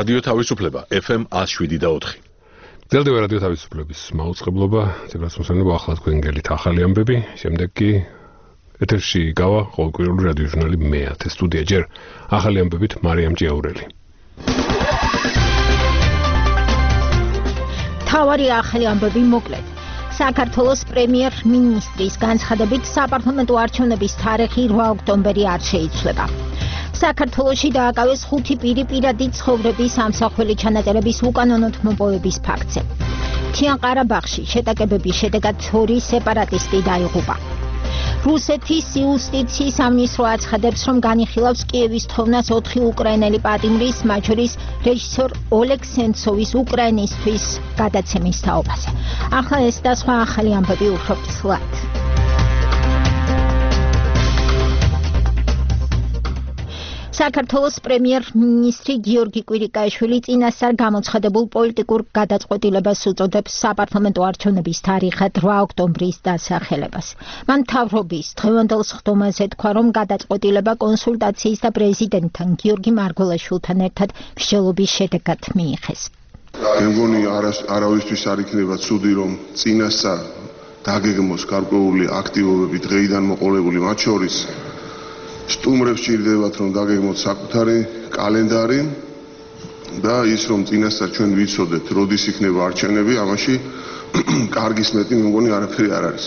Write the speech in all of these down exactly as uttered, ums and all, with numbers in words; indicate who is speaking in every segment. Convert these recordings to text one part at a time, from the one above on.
Speaker 1: რადიო თავისუფლება F M one oh seven და four.
Speaker 2: გრძელდება რადიო თავისუფლების მაუწყებლობა, ცებრას მოსვენებო ახლა თქვენ გელით ახალი ამბები, შემდეგ კი ეთერში გავა ყოველკვირეული რადიო ჟურნალი მეათე სტუდია ჯერ ახალი ამბებით მარიამ ჭიაურელი.
Speaker 3: თავარი ახალი ამბები მოკლედ. საქართველოს პრემიერ-მინისტრის განცხადებით საპარლამენტო არჩევნების თარიღი რვა ოქტომბერი არ შეიცვლება. საქართველოში დააკავეს ხუთი პირი პირადი ცხოვრების ამსახველი ჩანაწერების უკანონოდ მოპოვების ფაქტზე. მთიან ყარაბაღში შეტაკებების შედეგად ორი სეპარატისტი დაიღუპა. რუსეთის იუსტიციის სამინისტრო აცხადებს, რომ განიხილავს კიევის თოვნას ოთხი უკრაინელი პატიმრის, მათ შორის რეჟისორ ოლეგ სენცოვის უკრაინისთვის გადაცემის თაობაზე. ახლა ეს და სხვა ახალი ამბები უფრო ფსლად. საქართველოს პრემიერ-მინისტრი გიორგი კვირიკაიშვილი წინასწარ გამოცხადებულ პოლიტიკურ გადაწყვეტილებას უწოდებს საპარლამენტო არჩევნების თარიღად რვა ოქტომბრის დასახელებას. მან მთავრობის დღევანდელ სხდომაზე თქვა, რომ გადაწყვეტილება კონსულტაციის და პრეზიდენტთან გიორგი მარგველაშვილთან ერთად მსჯელობის შედეგად მიიღეს.
Speaker 4: მე მგონი არავისთვის არ იქნება ცუდი, რომ წინასწარ დაგეგმოს გარკვეული აქტივობები დღეიდან მოყოლებული, მათ შორის სტუმრებს ჭირდებათ, რომ დაგეგმოთ საკუთარი კალენდარი და ის, რომ წინასწარ ჩვენ ვიცოდეთ, როდის იქნება არჩევნები, ამაში კარგის მეტი მე მგონი არაფერი არ არის.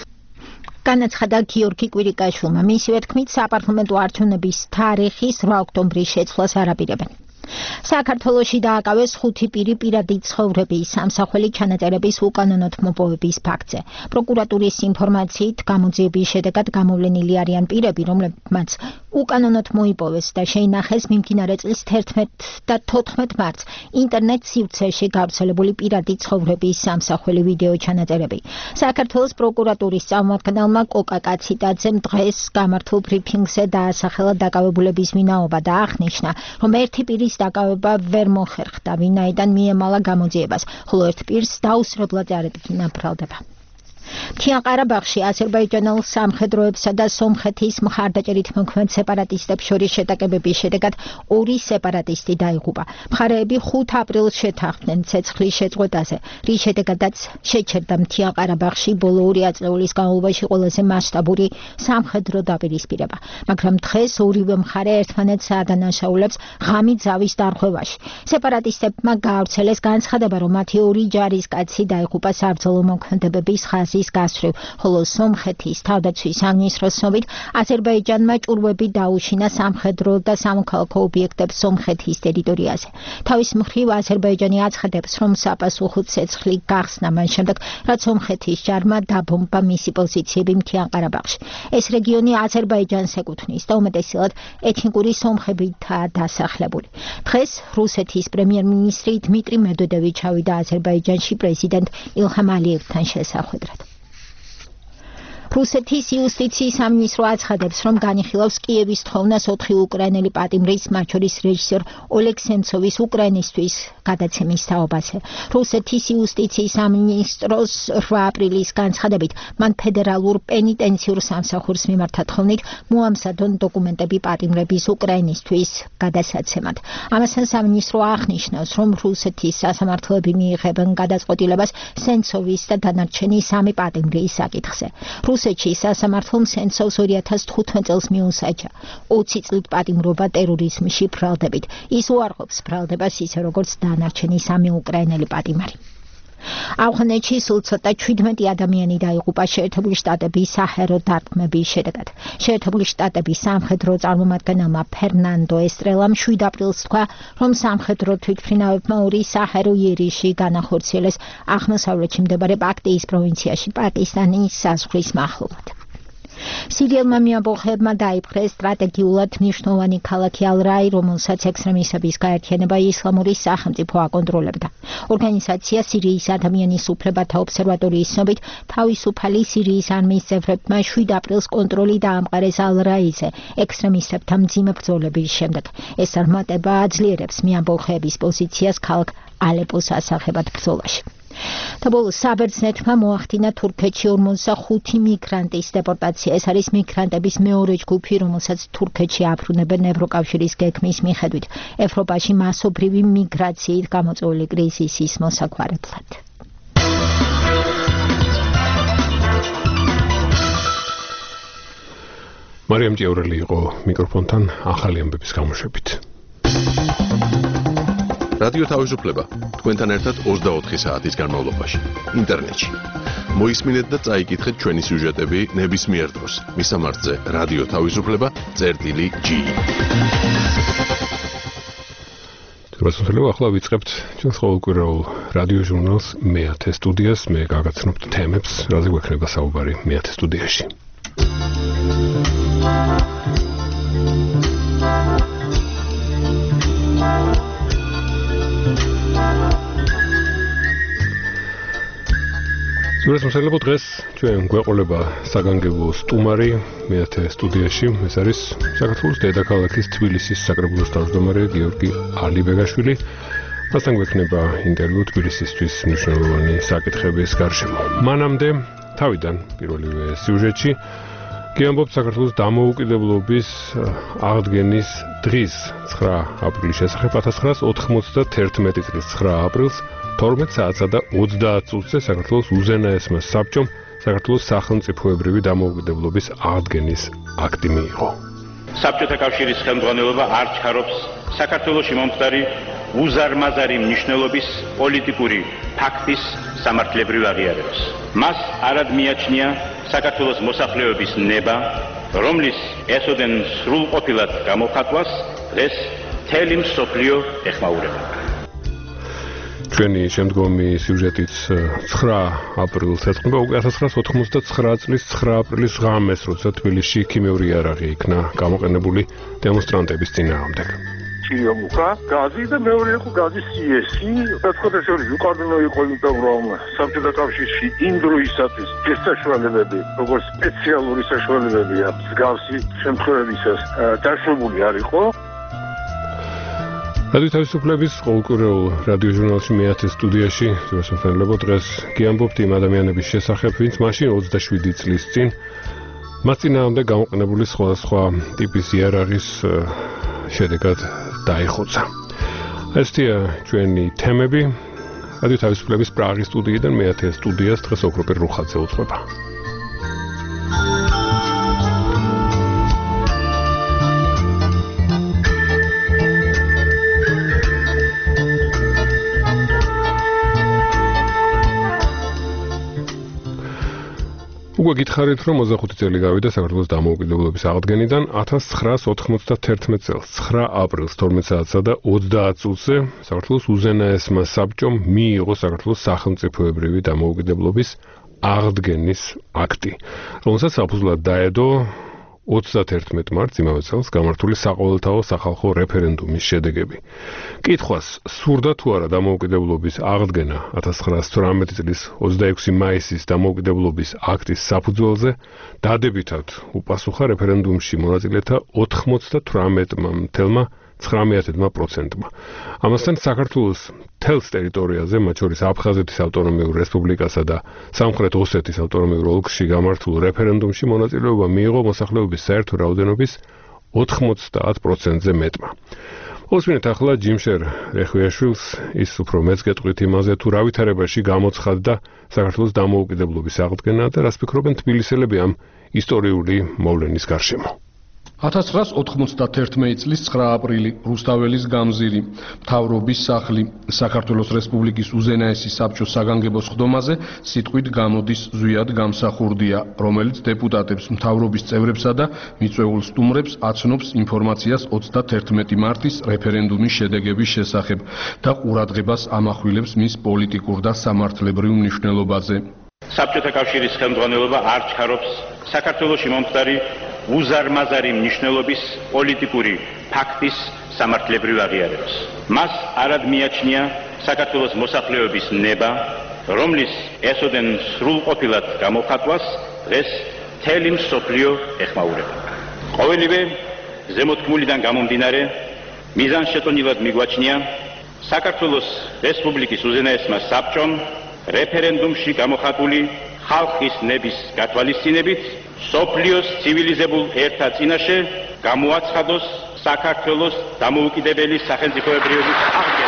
Speaker 3: განაცხადა გიორგი კვირიკაშვილმა, მისივე თქმით, საპარლამენტო არჩევნების თარიღის რვა ოქტომბრის შეცვლას არ აპირებენ. საქართველოში დააკავეს ხუთი პირი პირადი ცხოვრების ამსახველი ჩანაწერების უკანონოდ მოპოვების ფაქტზე. პროკურატურის ინფორმაციით გამოძიების შედეგად გამოვლენილი არიან პირები, რომლებმაც უკანონოდ მოიპოვეს და შეინახეს მიმდინარე წლის თერთმეტ და თოთხმეტ მარტს ინტერნეტ სივრცეში გავრცელებული პირადი ცხოვრების ამსახველი ვიდეო ჩანაწერები. საქართველოს პროკურატურის წარმომადგენელმა კოკა კაციტაძემ დღეს გამართულ ბრიფინგზე დაასახელა დაკავებულების ვინაობა და აღნიშნა, რომ ერთი პირის დაკავება ვერ მოხერხდა, ვინაიდან მიემალა გამოძიებას, ხოლო ერთ პირს დაუსრულებლად წარედგინა ბრალდება. მთიან ყარაბაღში აზერბაიჯანელ სამხედროებსა და სომხეთის მხარდაჭერით მოქმედ სეპარატისტებს შორის შეტაკებების შედეგად ორი სეპარატისტი დაიღუპა. მხარეები ხუთ აპრილს შეთანხმდნენ ცეცხლის შეწყვეტაზე, რის შედეგადაც შეჩერდა მთიან ყარაბაღში ბოლო ორი ათწლეულის განმავლობაში ყველაზე მასშტაბური სამხედრო დაპირისპირება. მაგრამ დღეს ორივე მხარე ერთმანეთს ადანაშაულებს ღამით ზავის დარღვევაში. სეპარატისტებმა გაავრცელეს განცხადება, რომ მათი ორი ჯარისკაცი დაიღუპა საბრძოლო მოქმედებების ხაზის გასწვრივ, ხოლო სომხეთის თავდაცვის სამინისტროს ცნობით აზერბაიჯანმა ჭურვები დაუშინა სამხედრო და სამოქალაქო ობიექტებს სომხეთის ტერიტორიაზე. თავის მხრივ აზერბაიჯანი აცხადებს, რომ საპასუხო ცეცხლი გახსნა მან შემდეგ, რაც სომხეთის ჯარმა დაბომბა მისი პოზიციები მთიან ყარაბაღში. ეს რეგიონი აზერბაიჯანს ეკუთვნის და უმეტესად ეთნიკური სომხებითაა დასახლებული. დღეს რუსეთის პრემიერ-მინისტრი დმიტრი მედვედევი ჩავიდა აზერბაიჯანში პრეზიდენტ ილჰამ ალიევთან შესახვედრად. რუსეთის იუსტიციის სამინისტრო აცხადებს, რომ განიხილავს კიევის თოვნას ოთხი უკრაინელი პატიმრის, მათ შორის რეჟისორ ოლეგ სენცოვის უკრაინისთვის გადაცემის თაობაზე. რუსეთის იუსტიციის სამინისტროს რვა აპრილის განცხადებით, მან ფედერალურ პენიტენციურ სამსახურს მიმართა თხოვნით მოამზადონ დოკუმენტები პატიმრების უკრაინისთვის გადასაცემად. ამასთან სამინისტრო აღნიშნავს, რომ რუსეთის სასამართლოები მიიღებენ გადაწყვეტილებას სენცოვის და დანარჩენი სამი პატიმრის საკითხზე. რუსეთში სასამართლომ სენცოვს ორი ათას თხუთმეტ წელს მიუსაჯა ოცი წლით პატიმრობა ტერორიზმში ბრალდებით. ის უარყოფს ბრალდებას ისე როგორც დანარჩენი სამი უკრაინელი პატიმარი. ავღანეთში სულ ცოტა შვიდმეტი ადამიანი დაიღუპა შეერთებული შტატების საჰაერო დარტყმების შედეგად. შეერთებული შტატების სამხედრო წარმომადგენელმა ფერნანდო ესტრელამ შვიდ აპრილს თქვა, რომ სამხედრო თვითმფრინავებმა ორი საჰაერო იერიში განახორციელეს აღმოსავლეთში მდებარე პაქტიის პროვინციაში პაკისტანის საზღვრის მახლობლად. სირიელმა მეამბოხებმა დაიპყრეს სტრატეგიულად მნიშვნელოვანი ქალაქი ალ-რაი, რომელსაც ექსტრემისტების გაერთიანება ისლამური სახელმწიფო აკონტროლებდა. ორგანიზაცია სირიის ადამიანის უფლებათა ობსერვატორიის ცნობით, თავისუფალი სირიის არმიის წევრებმა შვიდ აპრილს კონტროლი დაამყარეს ალ-რაიზე ექსტრემისტებთან მძიმე ბრძოლების შემდეგ. ეს წარმატება აძლიერებს მეამბოხეების პოზიციას ქალაქ ალეპოს ასახებად ბრძოლაში. და ბოლოს საბერძნეთმა მოახდინა თურქეთში ორმოცდახუთი მიგრანტის დეპორტაცია. ეს არის მიგრანტების მეორე ჯგუფი, რომელსაც თურქეთში აფრუნებენ ევროკავშირის გეგმის მიხედვით ევროპაში მასობრივი მიგრაციით გამოწვეული კრიზისის მოსაგვარებლად.
Speaker 2: მარიამ ჭიაურელი იყო მიკროფონთან ახალი ამბების გამოშვებით.
Speaker 1: რადიო თავისუფლება თქვენთან ერთად ოცდაოთხი საათის განმავლობაში ინტერნეტში. მოისმინეთ და წაიკითხეთ ჩვენი სიუჟეტები ნებისმიერ დროს. მისამართზე რადიო თავისუფლება წერტილი ჯი.
Speaker 2: თუმცა ახლა ვიწყებთ ჩვენს ყოველკვირეულ რადიო ჟურნალს მეათე სტუდიას. მე გაგაცნობთ თემებს, რაზე გვექნება საუბარი მეათე სტუდიაში. სურათს მოსალოდო დღეს ჩვენ გვეყოლება საგანგებო სტუმარი მეათე სტუდიაში. ეს არის საქართველოს დედაქალაქის თბილისის საკრებულოს თავმჯდომარე გიორგი ალიბეგაშვილი. მასთან გვექნება ინტერვიუ თბილისისთვის მნიშვნელოვანი საკითხების გარშემო. მანამდე თავიდან პირველივე სიუჟეტში გიამბობთ საქართველოს დამოუკიდებლობის აღდგენის დღის ცხრა აპრილის შესახებ. ათას ცხრაას ოთხმოცდათერთმეტი წლის ცხრა აპრილს თორმეტ საათსა და ოცდაათ წუთზე საქართველოს უზენაესმა საბჭომ საქართველოს სახელმწიფოებრივი დამოუკიდებლობის აღდგენის აქტი მიიღო.
Speaker 5: საბჭოთა კავშირის ხელმძღვანელობა არ ჩქარობს საქართველოში მომხდარი უზარმაზარი მნიშვნელობის პოლიტიკური ფაქტის სამართლებრივ აღიარებას. მას არად მიაჩნია საქართველოს მოსახლეობის ნება, რომლის ესოდენ სრულყოფილად გამოხატვას დღეს მთელი მსოფლიო ეხმაურება.
Speaker 2: ჩვენი შემდგომი სიუჟეტიც ცხრა აპრილს ეძღვნება უკვე ათას ცხრაას ოთხმოცდაცხრა წლის ცხრა აპრილის ღამეს, როცა თბილისში ქიმიური იარაღი იქნა გამოყენებული დემონსტრანტების წინააღმდეგ.
Speaker 6: მუხა, გაზი და მეორე იყო გაზის სიესი. საცხოთაშორის უკანონო იყო, იმიტომ რომ საბჭოთა კავშირში იმ დროისათვის ეს საშუალებები, როგორც სპეციალური საშუალებებია, მსგავსი შემთხვევებისას დაშვებული არ იყო.
Speaker 2: რადიო თავისუფლების ყოველკვირეულ რადიო ჟურნალში მეათე სტუდიაში მოსახლეობა დღეს გიამბობთ იმ ადამიანების შესახებ, ვინც მაშინ ოცდაშვიდი წლის წინ მას წინააღმდეგ გამოყენებული სხვადასხვა ტიპის იარაღის შედეგად დაიხოცა. ესია ჩვენი თემები. რადიო თავისუფლების პრაღის სტუდიიდან მეათე სტუდიას დღეს ოქროპირ რუხაძე უძღვება. უკვე გითხარით, რომ ოცდახუთი წელი გავიდა საქართველოს დამოუკიდებლობის აღდგენიდან. ათას ცხრაას ოთხმოცდათერთმეტ წელს ცხრა აპრილს თორმეტ საათსა და ოცდაათ წუთზე საქართველოს უზენაესმა საბჭომ მიიღო საქართველოს სახელმწიფოებრივი დამოუკიდებლობის აღდგენის აქტი, რომელსაც საფუძვლად დაედო ოცდათერთმეტ მარტს იმავე წელს გამართული საყოველთაო სახალხო რეფერენდუმის შედეგები. კითხვას სურდა თუ არა დამოუკიდებლობის აღდგენა ათას ცხრაას თვრამეტი წლის ოცდაექვსი მაისის დამოუკიდებლობის აქტის საფუძველზე დადებითად უპასუხა რეფერენდუმში მონაწილეთა ოთხმოცდათვრამეტმა მთელმა ცხრამეტმა პროცენტმა. ამასთან საქართველოს მთელს ტერიტორიაზე, მათ შორის აფხაზეთის ავტონომიურ რესპუბლიკასა და სამხრეთ ოსეთის ავტონომიურ ოლქში გამართულ რეფერენდუმში მონაწილეობა მიიღო მოსახლეობის საერთო რაოდენობის ოთხმოცდაათ პროცენტზე მეტმა. უსმინეთ ახლა ჯიმშერ რეხვიაშვილს, ის უფრო მეც გეტყვით იმაზე, თუ რა ვითარებაში გამოცხადდა საქართველოს დამოუკიდებლობის აღდგენა და რას ფიქრობენ თბილისელები ამ ისტორიული მოვლენის გარშემო.
Speaker 7: ათას ცხრაას ოთხმოცდათერთმეტი წლის ცხრა აპრილი რუსთაველის გამზირი მთავრობის სახლი საქართველოს რესპუბლიკის უზენაესი საბჭოს საგანგებო სხდომაზე სიტყვით გამოდის ზვიად გამსახურდია, რომელიც დეპუტატებს, მთავრობის წევრებსა და მიწვეულ სტუმრებს აცნობს ინფორმაციას ოცდათერთმეტი მარტის რეფერენდუმის შედეგების შესახებ და ყურადღებას ამახვილებს მის პოლიტიკურ და სამართლებრივ მნიშვნელობაზე.
Speaker 5: საბჭოთა კავშირის ხელმძღვანელობა არ ჩქარობს საქართველოში მომხდარი უზარმაზარი მნიშვნელობის პოლიტიკური ფაქტის სამართლებრივ აღიარებას. მას არად მიაჩნია საქართველოს მოსახლეობის ნება, რომლის ესოდენ სრულყოფილად გამოხატვას დღეს მთელი მსოფლიო ეხმაურება. ყოველივე ზემოთქმულიდან გამომდინარე, მიზანშეწონილად მიგვაჩნია საქართველოს რესპუბლიკის უზენაესმა საბჭომ რეფერენდუმში გამოხატული ხალხის ნების გათვალისწინებით სოფლიოს ცივილიზებულ ერთა წინაშე გამოაცხადოს საქართველოს დამოუკიდებელი სახელმწიფოებრიობის აღდგენა.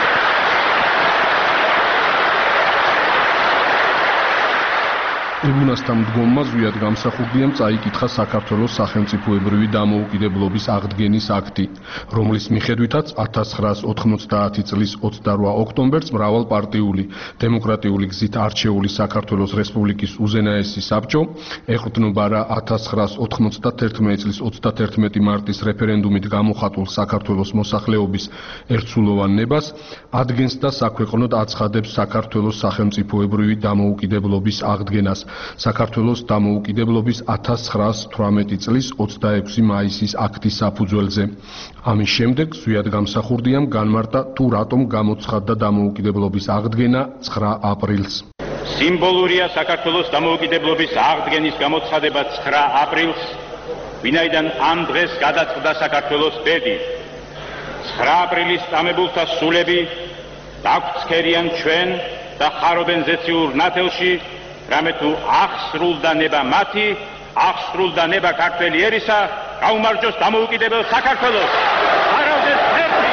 Speaker 7: ტრიბუნასთან მდგომმა ზვიად გამსახურდიამ წაიკითხა საქართველოს სახელმწიფოებრივი დამოუკიდებლობის აღდგენის აქტი, რომლის მიხედვითაც ათას ცხრაას ოთხმოცდაათი წლის ოცდარვა ოქტომბერს მრავალპარტიული დემოკრატიული გზით არჩეული საქართველოს რესპუბლიკის უზენაესი საბჭო ეყრდნობა რა ათას ცხრაას ოთხმოცდათერთმეტი წლის ოცდათერთმეტი მარტის რეფერენდუმით გამოხატულ საქართველოს მოსახლეობის ერთსულოვან ნებას ადგენს და საქვეყნოდ აცხადებს საქართველოს სახელმწიფოებრივი დამოუკიდებლობის აღდგენას საქართველოს დამოუკიდებლობის ათას ცხრაას თვრამეტი წლის ოცდაექვსი მაისის აქტის საფუძველზე. ამის შემდეგ ზვიად გამსახურდიამ განმარტა თუ რატომ გამოცხადდა დამოუკიდებლობის აღდგენა ცხრა აპრილს.
Speaker 5: სიმბოლურია საქართველოს დამოუკიდებლობის აღდგენის გამოცხადება ცხრა აპრილს, ვინაიდან ამ დღეს გადაწყდა საქართველოს ბედი. ცხრა აპრილის წამებულთა სულები დაგვცქერიან ჩვენ და ხარობენ ზეციურ ნათელში, რამე თუ აღსრულდა ნება მათი, აღსრულდა ნება ქართველი ერისა, გაუმარჯოს დამოუკიდებელ საქართველოს. არავდეს ერთი.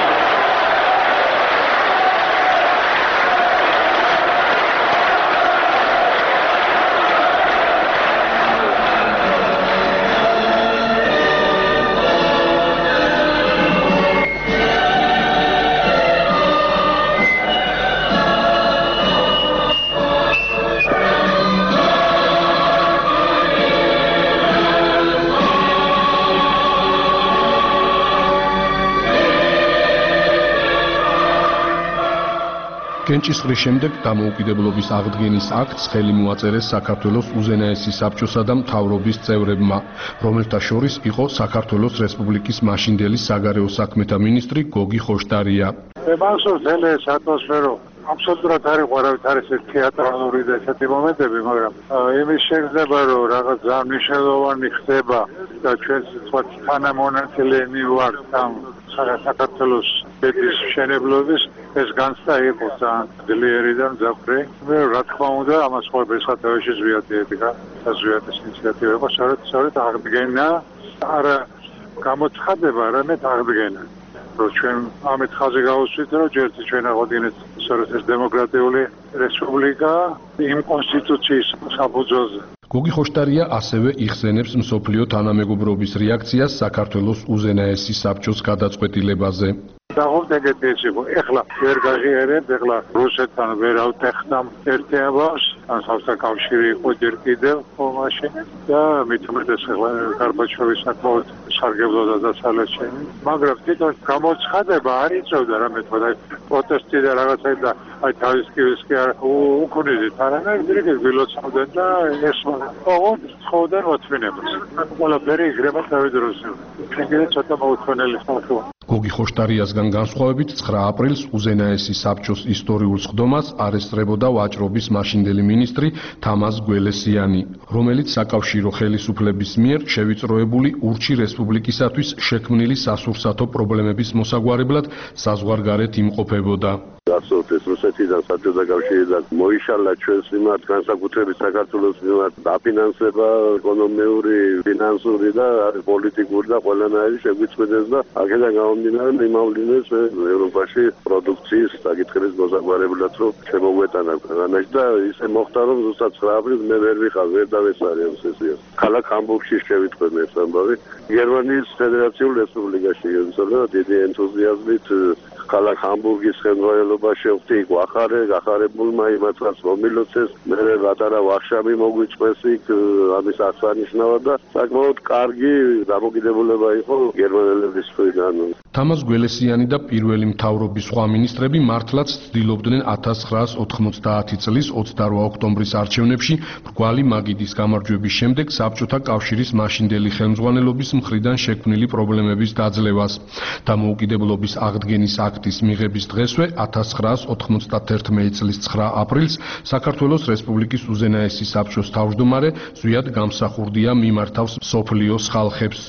Speaker 7: კენჭისყრის შემდეგ დამოუკიდებლობის აღდგენის აქტს ხელი მოაწერეს საქართველოს უზენაესი საბჭოსა და მთავრობის წევრებმა, რომელთა შორის იყო საქართველოს რესპუბლიკის მაშინდელი საგარეო საქმეთა მინისტრი გოგი ხოშტარია.
Speaker 6: მახსოვს ეს ატმოსფერო აბსოლუტურად არ იყო არავით არის თეატრალური და ესეთი მომენტები, მაგრამ იმის შეგრძნება რომ რაღაც ძალიან მნიშვნელოვანი ხდება და ჩვენ თქვა თანამონაწილეები ვართ ამ საქართველოს ბედის მშენებლობის ეს განცდა იყო ძალიან ძლიერი და მძაფრი. მე რა თქმა უნდა ამას ყოველ სათავეში ზვიადი ედგა და ზვიადის ინიციატივა იყო სწორედ სწორედ აღდგენა არა გამოცხადება, არამედ აღდგენა. რომ ჩვენ ამით ხაზი გავუსვით, რომ ჯერჯერობით ჩვენ აღვდგენთ სწორედ ეს დემოკრატიული რესპუბლიკა იმ კონსტიტუციის საფუძველზე.
Speaker 7: გოგი ხოშტარია ასევე იხსენებს მსოფლიო თანამეგობრობის რეაქციას საქართველოს უზენაესი საბჭოს გადაწყვეტილებაზე.
Speaker 6: დაღობთ ეგეთი ეს იყო. ეხლა ვერ გაღიარებთ, ეხლა რუსეთთან ვერ ავტეხნამ ერთეაბავს, ან საბჭოთა იყო ჯერ კიდევ მაშინ და მით უმეტეს ეხლა გარბაჩოვის საკმაოდ სარგებლოდა დასავლეთში. მაგრამ თვითონ გამოცხადება არ იწევდა რამე თქვა პროტესტი და რაღაცა და აი თავის კივის კი არ უკუნიზით არამედ ძირითადად გილოცავდნენ და ეს ოღონდ ცხოვრდნენ მოთმინებას. ყველაფერი იგრება თავის დროზე. შეგიძლიათ ცოტა მოუთმენელი ხალხია.
Speaker 7: გოგი ხოშტარიასგან განსხვავებით ცხრა აპრილს უზენაესი საბჭოს ისტორიულ სხდომას არესტრებოდა ვაჭრობის მაშინდელი მინისტრი თამაზ გველესიანი, რომელიც საკავშირო ხელისუფლების მიერ შევიწროებული ურჩი რესპუბლიკისათვის შექმნილი სასურსათო პრობლემების მოსაგვარებლად საზღვარგარეთ იმყოფებოდა.
Speaker 8: გასულთ ეს რუსეთიდან საბჭოთა კავშირიდან მოიშალა ჩვენს მიმართ განსაკუთრებით საქართველოს მიმართ დაფინანსება ეკონომიური, ფინანსური და პოლიტიკური და ყველანაირი შეგვიწყვეტეს და აქედან გამომდინარე მიმავლინეს ევროპაში პროდუქციის საკითხების მოსაგვარებლად რომ შემოგვეტანა ქვეყანაში და ისე მოხდა რომ ზუსტად ცხრა აპრილს მე ვერ ვიყავ ვერ დავესწარი ამ სესიას. ქალაქ ჰამბურგში შევიტყვე ეს ამბავი გერმანიის ფედერაციულ რესპუბლიკაში ემსოლო დიდი ენთუზიაზმით ქალაქ ჰამბურგის ხელმძღვანელობა შევხვდი იქ ვახარე, გახარებულმა იმათაც მომილოცეს, მე პატარა ვახშამი მოგვიწყვეს იქ ამის აღსანიშნავად და საკმაოდ კარგი დამოკიდებულება იყო გერმანელების მხრიდან.
Speaker 7: თამაზ გველესიანი და პირველი მთავრობის სხვა მინისტრები მართლაც ცდილობდნენ ათას ცხრაას ოთხმოცდაათი წლის ოცდარვა ოქტომბრის არჩევნებში მრგვალი მაგიდის გამარჯვების შემდეგ საბჭოთა კავშირის მაშინდელი ხელმძღვანელობის მხრიდან შექმნილი პრობლემების დაძლევას. დამოუკიდებლობის აღდგენის აქტის მიღების დღესვე ათას ცხრაას ოთხმოცდათერთმეტი წლის ცხრა აპრილს საქართველოს რესპუბლიკის უზენაესი საბჭოს თავმჯდომარე ზვიად გამსახურდია მიმართავს მსოფლიოს ხალხებს.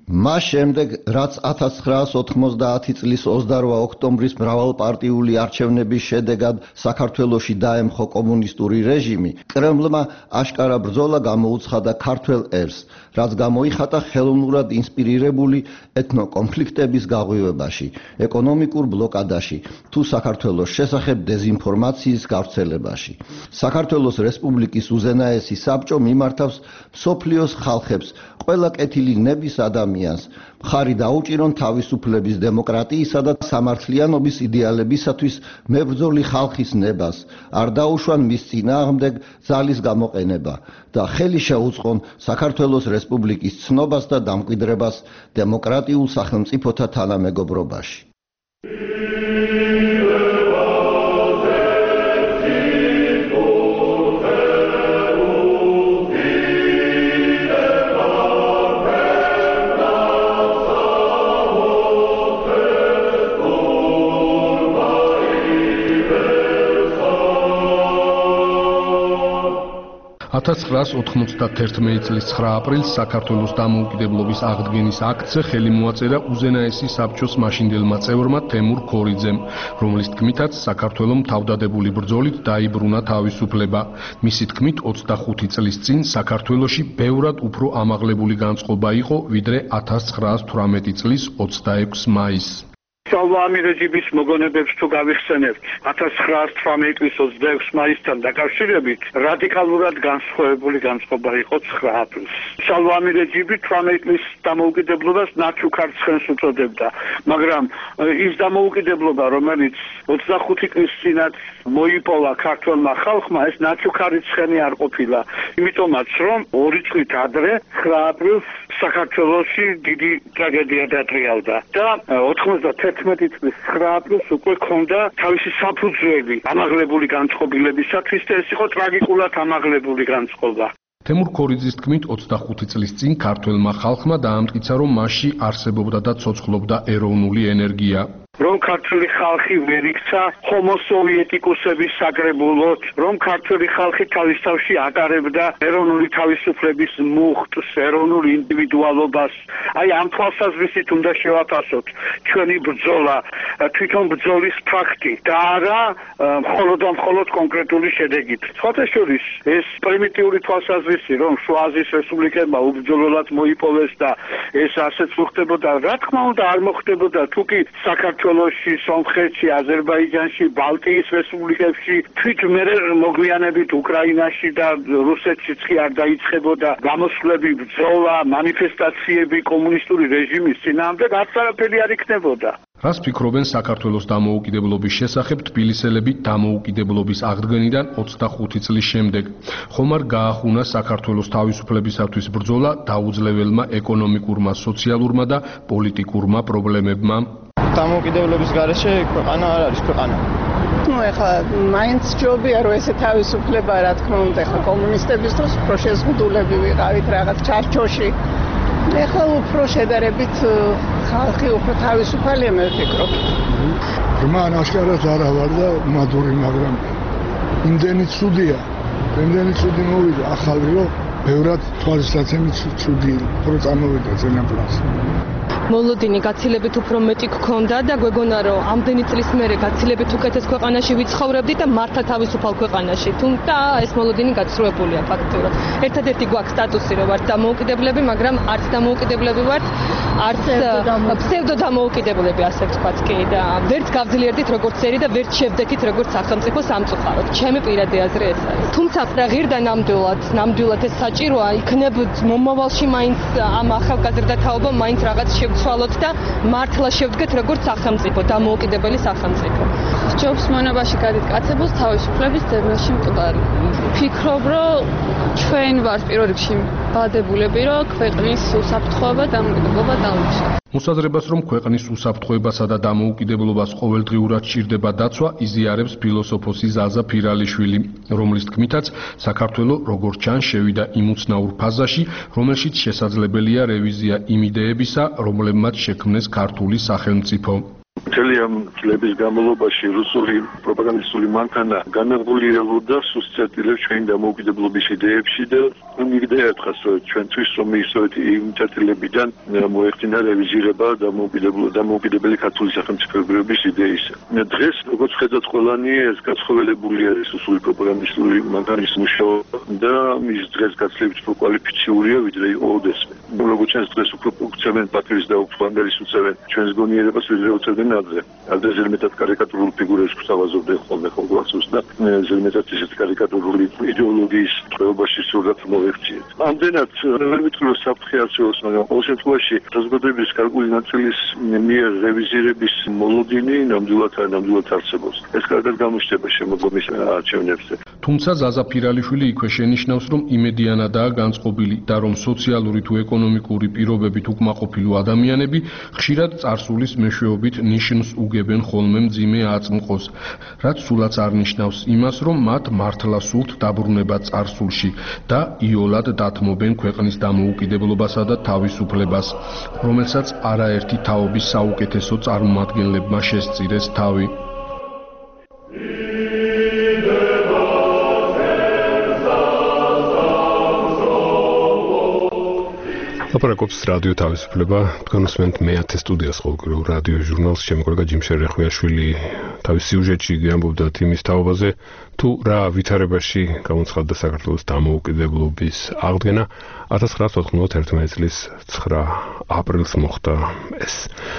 Speaker 9: მას შემდეგ, რაც ათას ცხრაას ოთხმოცდაათი წლის ოცდაორ ოქტომბრის მრავალპარტიული არჩევნების შედეგად საქართველოში დაემხო კომუნისტური რეჟიმი, კრემლმა აშკარა ბრძოლა გამოუცხადა ქართველ ერს, რაც გამოიხატა ხელოვნურად ინსპირირებული ეთნოკონფლიქტების გაღვივებაში, ეკონომიკურ ბლოკადაში თუ საქართველოს შესახებ დეზინფორმაციის გავრცელებაში. საქართველოს რესპუბლიკის უზენაესი საბჭო მიმართავს მსოფლიოს ხალხებს, ყველა კეთილი ნების ადამიანს, მხარი დაუჭირონ თავისუფლების, დემოკრატიისა და სამართლიანობის იდეალებისათვის მებრძოლი ხალხის ნებას, არ დაუშვან მის წინააღმდეგ ძალის გამოყენება და ხელი შეუწყონ საქართველოს რესპუბლიკის ცნობას და დამკვიდრებას დემოკრატიულ სახელმწიფოთა თანამეგობრობაში.
Speaker 7: ათას ცხრაას ოთხმოცდათერთმეტი წლის ცხრა აპრილს საქართველოს დამოუკიდებლობის აღდგენის აქტზე ხელი მოაწერა უზენაესი საბჭოს მაშინდელმა წევრმა თემურ ქორიძემ, რომლის თქმითაც საქართველომ თავდადებული ბრძოლით დაიბრუნა თავისუფლება. მისი თქმით ოცდახუთი წლის წინ საქართველოში ბევრად უფრო ამაღლებული განწყობა იყო, ვიდრე ათას ცხრაას თვრამეტი წლის ოცდაექვსი მაისს.
Speaker 6: სალვამი რეჟიმის მოგონებებს თუ გავიხსენებთ, ათას ცხრაას თვრამეტი წლის ოცდაექვსი მაისთან დაკავშირებით რადიკალურად განსხვავებული განწყობა იყო ცხრა აპრილს. სალვამი რეჟიმი თვრამეტი წლის დამოუკიდებლობას ნაჩუქარ ცხენს უწოდებდა, მაგრამ ის დამოუკიდებლობა, რომელიც ოცდახუთი წლის წინათ მოიპოვა ქართველმა ხალხმა, ეს ნაჩუქარი ცხენი არ ყოფილა. იმიტომაც, რომ ორი წლით ადრე ცხრა აპრილს საქართველოში დიდი ტრაგედია დატრიალდა და ოთხმოცდათერთმეტი წლის ცხრა აპრილს უკვე ქონდა თავისი საფუძველი ამაღლებული განწყობილებისათვის და ეს იყო ტრაგიკულად ამაღლებული განწყობა.
Speaker 7: თემურ ქორიძის თქმით ოცდახუთი წლის წინ ქართველმა ხალხმა დაამტკიცა, რომ მასში არსებობდა და ცოცხლობდა ეროვნული ენერგია.
Speaker 6: რომ ქართული ხალხი ვერ იქცა ჰომო სოვიეტიკუსების საკრებულოდ, რომ ქართული ხალხი თავის თავში ატარებდა ეროვნული თავისუფლების მუხტს, ეროვნულ ინდივიდუალობას. აი ამ თვალსაზრისით უნდა შევაფასოთ ჩვენი ბრძოლა, თვითონ ბრძოლის ფაქტი და არა მხოლოდ და მხოლოდ კონკრეტული შედეგით. სხვათა შორის ეს პრიმიტიული თვალსაზრისი, რომ შუა აზიის რესპუბლიკებმა უბრძოლველად მოიპოვეს და ეს ასეც მოხდებოდა, რა თქმა უნდა არ მოხდებოდა, თუკი საქართველოში საქართველოში, სომხეთში, აზერბაიჯანში, ბალტიის რესპუბლიკებში, თვით მერე მოგვიანებით უკრაინაში და რუსეთშიც კი არ დაიწყებოდა გამოსვლები, ბრძოლა, მანიფესტაციები კომუნისტური რეჟიმის წინააღმდეგ, არც არაფერი არ იქნებოდა.
Speaker 7: რას ფიქრობენ საქართველოს დამოუკიდებლობის შესახებ თბილისელები დამოუკიდებლობის აღდგენიდან ოცდახუთი წლის შემდეგ? ხომ არ გაახუნა საქართველოს თავისუფლებისათვის ბრძოლა დაუძლებელმა ეკონომიკურმა, სოციალურმა და პოლიტიკურმა პრობლემებმა?
Speaker 10: დამოუკიდებლობის გარეშე ქვეყანა არ არის ქვეყანა. ну ეხლა მაინც ჯობია რომ ესე თავისუფლება რა თქმა უნდა ეხლა კომუნისტებისთვის უფრო შეზღუდულები ვიყავით რაღაც ჩარჩოში. ეხლა უფრო შედარებით ხალხი უფრო თავისუფალია მე ვფიქრობ.
Speaker 11: ღრმა ნაშკარად არა ვარ და მადური, მაგრამ იმდენი ცუდია, იმდენი ცუდი მოვიდა ახალი რომ ბევრად თვალსაცემი ცუდი უფრო წამოვიდა წინაპრას.
Speaker 12: მოლოდინი გაცილებით უფრო მეტი გქონდა და გვეგონა რომ ამდენი წლის მერე გაცილებით უკეთეს ქვეყანაში ვიცხოვრებდი და მართლა თავისუფალ ქვეყანაში. თუმცა ეს მოლოდინი გაცრუებულია ფაქტურად. ერთადერთი გვაქვს სტატუსი რომ ვართ დამოუკიდებლები, მაგრამ არც დამოუკიდებლები ვართ, არც ფსევდო დამოუკიდებლები, ასე ვთქვათ კი და ვერც გავძლიერდით როგორც ერი და ვერც შევდექით როგორც სახელმწიფო სამწუხაროდ. ჩემი პირადი აზრი ეს არის. თუმცა რა ღირდა ნამდვილად, ნამდვილად ეს საჭიროა, იქნებ მომავალში მაინც ამ ახალგაზრდა თაობა მაინც რაღაც შევცვალოთ და მართლა შევდგეთ როგორც სახელმწიფო, დამოუკიდებელი სახელმწიფო.
Speaker 13: ჯობს მონობაში გადაკაცებულს თავისუფლების ძებნაში მკვდარი. ფიქრობ, რომ ჩვენ ვართ პირველ რიგში ბადებულები, რომ ქვეყნის უსაფრთხოება და დამოუკიდებლობა დაუჭიროთ.
Speaker 7: მოსაზრებას, რომ ქვეყნის უსაფრთხოებასა და დამოუკიდებლობას ყოველდღიურად სჭირდება დაცვა, იზიარებს ფილოსოფოსი ზაზა ფირალიშვილი, რომლის თქმითაც საქართველო როგორც ჩანს შევიდა იმ უცნაურ ფაზაში, რომელშიც შესაძლებელია რევიზია იმ იდეებისა, რომლებმაც შექმნეს ქართული სახელმწიფო.
Speaker 6: მთელი ამ წლების განმავლობაში რუსული პროპაგანდისტული მანქანა განადგურებულდა სუსტატილებს ჩვენ დამოუკიდებლობის იდეებში და მიგდეათ ხასო ჩვენთვის რომ ისეთი ინტერტილებიდან მოეხდინა რევიზირება დამოუკიდებელი ქართული სახელმწიფოების იდეისა. დღეს როგორც ხედავთ ყველანი ეს გაცხოველებულია რუსული პროპაგანდისტული მანქანის მუშაობა და მის დღეს გაცლებით უფრო კვალიფიციურია ვიდრე იყო ოდესმე. როგორც ჩვენს დღეს უფრო უწევენ პატრის და უფრო ანგარის უწევენ ჩვენს გონიერებას ვიდრე უწევდნენ ადრე. ადრე ზედმეტად კარიკატურულ ფიგურებს გვთავაზობდნენ ხოლმე ხოლმე და ზედმეტად ისეთ კარიკატურული იდეოლოგიის წყობაში სურდათ მოექციეთ. ამდენად ვერ ვიტყვი რომ საფრთხე არსებობს, მაგრამ ყოველ შემთხვევაში საზოგადოების კარგული ნაწილის მიერ რევიზირების მოლოდინი ნამდვილად ნამდვილად არსებობს. ეს კარგად გამოჩნდება შემოგვიმის არჩევნებზე.
Speaker 7: თუმცა ზაზა ფირალიშვილი იქვე შენიშნავს, რომ იმედიანადაა განწყობილი და რომ სოციალური თუ ეკონომიკური პირობებით უკმაყოფილო ადამიანები ხშირად წარსულის მეშვეობით ნიშნს უგებენ ხოლმე მძიმე აწმყოს, რაც სულაც არ ნიშნავს იმას, რომ მათ მართლა სურთ დაბრუნება წარსულში და იოლად დათმობენ ქვეყნის დამოუკიდებლობასა და თავისუფლებას, რომელსაც არაერთი თაობის საუკეთესო წარმომადგენლებმა შესწირეს თავი.
Speaker 2: ლაპარაკობს რადიო თავისუფლება, თქვენ უსმენთ მეათე სტუდიას ყოველკვირეულ რადიო ჟურნალს. ჩემი კოლეგა ჯიმშე რეხვიაშვილი თავის სიუჟეტში ამბობდა იმის თაობაზე, თუ რა ვითარებაში გამოცხადდა საქართველოს დამოუკიდებლობის აღდგენა ათას ცხრაასი ოთხმოცდაერთმეტი წლის ცხრა აპრილს მოხდა ეს.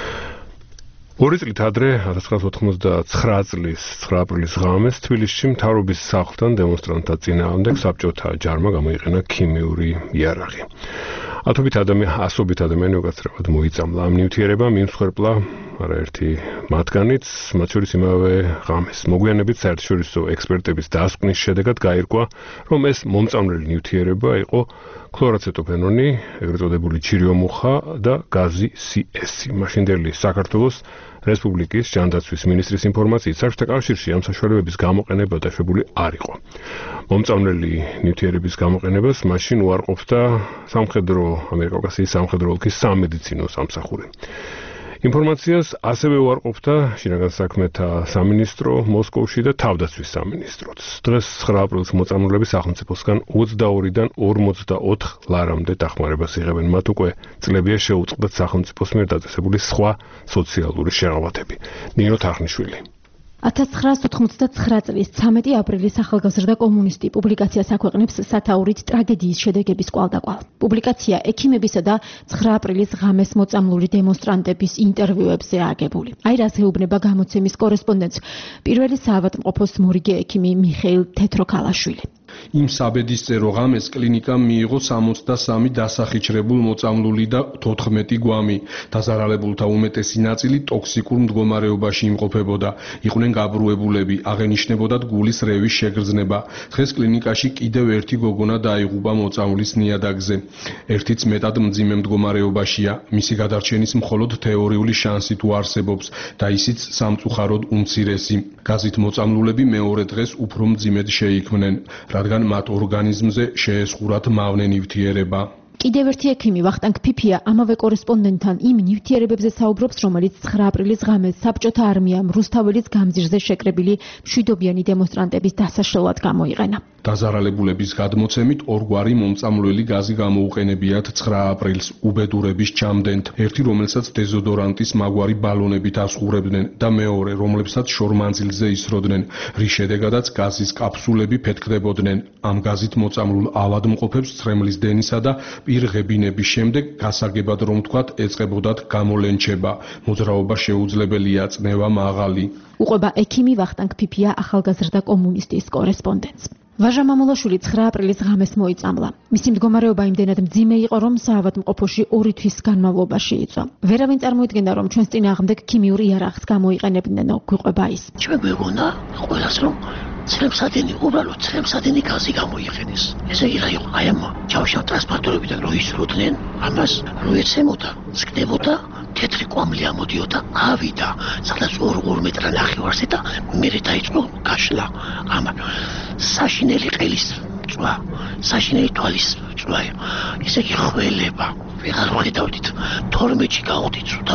Speaker 2: ორი წლით ადრე ათას ცხრაასი ოთხმოცდაცხრა წლის ცხრა აპრილის ღამეს თბილისში მთავრობის სახლთან დემონსტრანტთა წინააღმდეგ საბჭოთა ჯარმა გამოიყენა ქიმიური იარაღი. ათობით ადამიანი, ასობით ადამიანი უკაცრავად მოიწამლა ამ ნივთიერებამ, იმსხვერპლა არაერთი მათგანიც, მათ შორის იმავე ღამეს. მოგვიანებით საერთაშორისო ექსპერტების დასკვნის შედეგად გაირკვა, რომ ეს მომწამლელი ნივთიერება იყო ქლორაცეტოფენონი, ეგრეთ წოდებული ჩირიომუხა და გაზი სი ესი. მაშინდელი საქართველოს რესპუბლიკის ჯანდაცვის მინისტრის ინფორმაციით, საბჭოთა კავშირში ამ საშუალებების გამოყენება დაშვებული არ იყო. მომწამლელი ნივთიერების გამოყენებას მაშინ უარყოფდა სამხედრო ამიერკავკასიის სამხედრო ოლქის სამედიცინო სამსახური. ინფორმაციას ასევე უარყოფდა შინაგან საქმეთა სამინისტრო მოსკოვში და თავდაცვის სამინისტროც. დღეს ცხრა აპრილს მოწამლულები სახელმწიფოსგან ოცდაორიდან ორმოცდაოთხ ლარამდე დახმარებას იღებენ. მათ უკვე წლებია შეუწყდათ სახელმწიფოს მიერ დაწესებული სხვა სოციალური შეღავათები. ნინო თარხნიშვილი.
Speaker 14: ათას ცხრაასი ოთხმოცდაცხრა წლის ცამეტი აპრილის ახალგაზრდა კომუნისტი პუბლიკაციას აქვეყნებს სათაურით ტრაგედიის შედეგების კვალდაკვალ. პუბლიკაცია ექიმებისა და ცხრა აპრილის ღამეს მოწამლული დემონსტრანტების ინტერვიუებზე აგებული. აი რას ეუბნება გამოცემის კორესპონდენტს პირველი საავადმყოფოს მორიგე ექიმი მიხეილ თეთროქალაშვილი.
Speaker 7: იმ საბედისწერო ღამეს კლინიკამ მიიღო სამოცდასამი დასახიჩრებულ მოწამლული და თოთხმეტი გვამი. დაზარალებულთა უმეტესი ნაწილი ტოქსიკურ მდგომარეობაში იმყოფებოდა. იყვნენ გაბრუებულები, აღენიშნებოდათ გულის რევის შეგრძნება. დღეს კლინიკაში კიდევ ერთი გოგონა დაიღუპა მოწამვლის ნიადაგზე. ერთიც მეტად მძიმე მდგომარეობაშია. მისი გადარჩენის მხოლოდ თეორიული შანსი თუ არსებობს და ისიც სამწუხაროდ უმცირესი. გაზით მოწამლულები მეორე დღეს უფრო მძიმედ შეიქმნენ, რადგან მათ ორგანიზმზე შეესხურათ მავნე ნივთიერება.
Speaker 14: კიდევ ერთი ექიმი ვახტანგ ფიფია ამავე კორესპონდენტთან იმ ნივთიერებებზე საუბრობს, რომელიც ცხრა აპრილის ღამეს საბჭოთა არმიამ რუსთაველის გამზირზე შეკრებილი მშვიდობიანი დემონსტრანტების დასაშლელად გამოიყენა.
Speaker 7: დაზარალებულების გადმოცემით ორგვარი მომწამლველი გაზი გამოუყენებიათ ცხრა აპრილს უბედურების ჩამდენთ. ერთი, რომელსაც დეზოდორანტის მაგვარი ბალონებით ასხურებდნენ და მეორე, რომლებსაც შორმანძილზე ისროდნენ, რის შედეგადაც გაზის კაფსულები ფეთქდებოდნენ. ამ გაზით მოწამლულ ავადმყოფებს ცრემლის დენისა და პირღებინების შემდეგ გასაგებად რომ ვთქვათ, ეწყებოდათ გამოლენჩება. მოძრაობა შეუძლებელია, წნევა მაღალი.
Speaker 14: უყვება ექიმი ვახტანგ ფიფია ახალგაზრდა კომუნისტის კორესპონდენტს. ვაჟა მამულაშვილი ცხრა აპრილის ღამეს მოიწამლა. მისი მდგომარეობა იმდენად მძიმე იყო, რომ საავადმყოფოში ორი თვის განმავლობაში იწვა. ვერავინ წარმოიდგენდა, რომ ჩვენს წინააღმდეგ ქიმიურ იარაღს გამოიყენებდნენო, გვიყვება ის.
Speaker 15: ჩვენ გვეგონა ყველას რომ ცრემსადენი, უბრალოდ ცრემსადენი გაზი გამოიყენეს. ესე იგი რა იყო? აი ამ ჯავშავ ტრანსპორტირებიდან რო ისროდნენ, ამას რო ეცემოდა, სკდებოდა, თეთრი კვამლი ამოდიოდა, ავიდა, სადაც ორ მეტრა ნახევარზე და მერე დაიწყო გაშლა. ამან საშინელი ყელის წვა, საშინელი თვალის წვა. ესე იგი ხველება. ვეღარ ვხედავდით თორმეტში გავხდით ცუდად,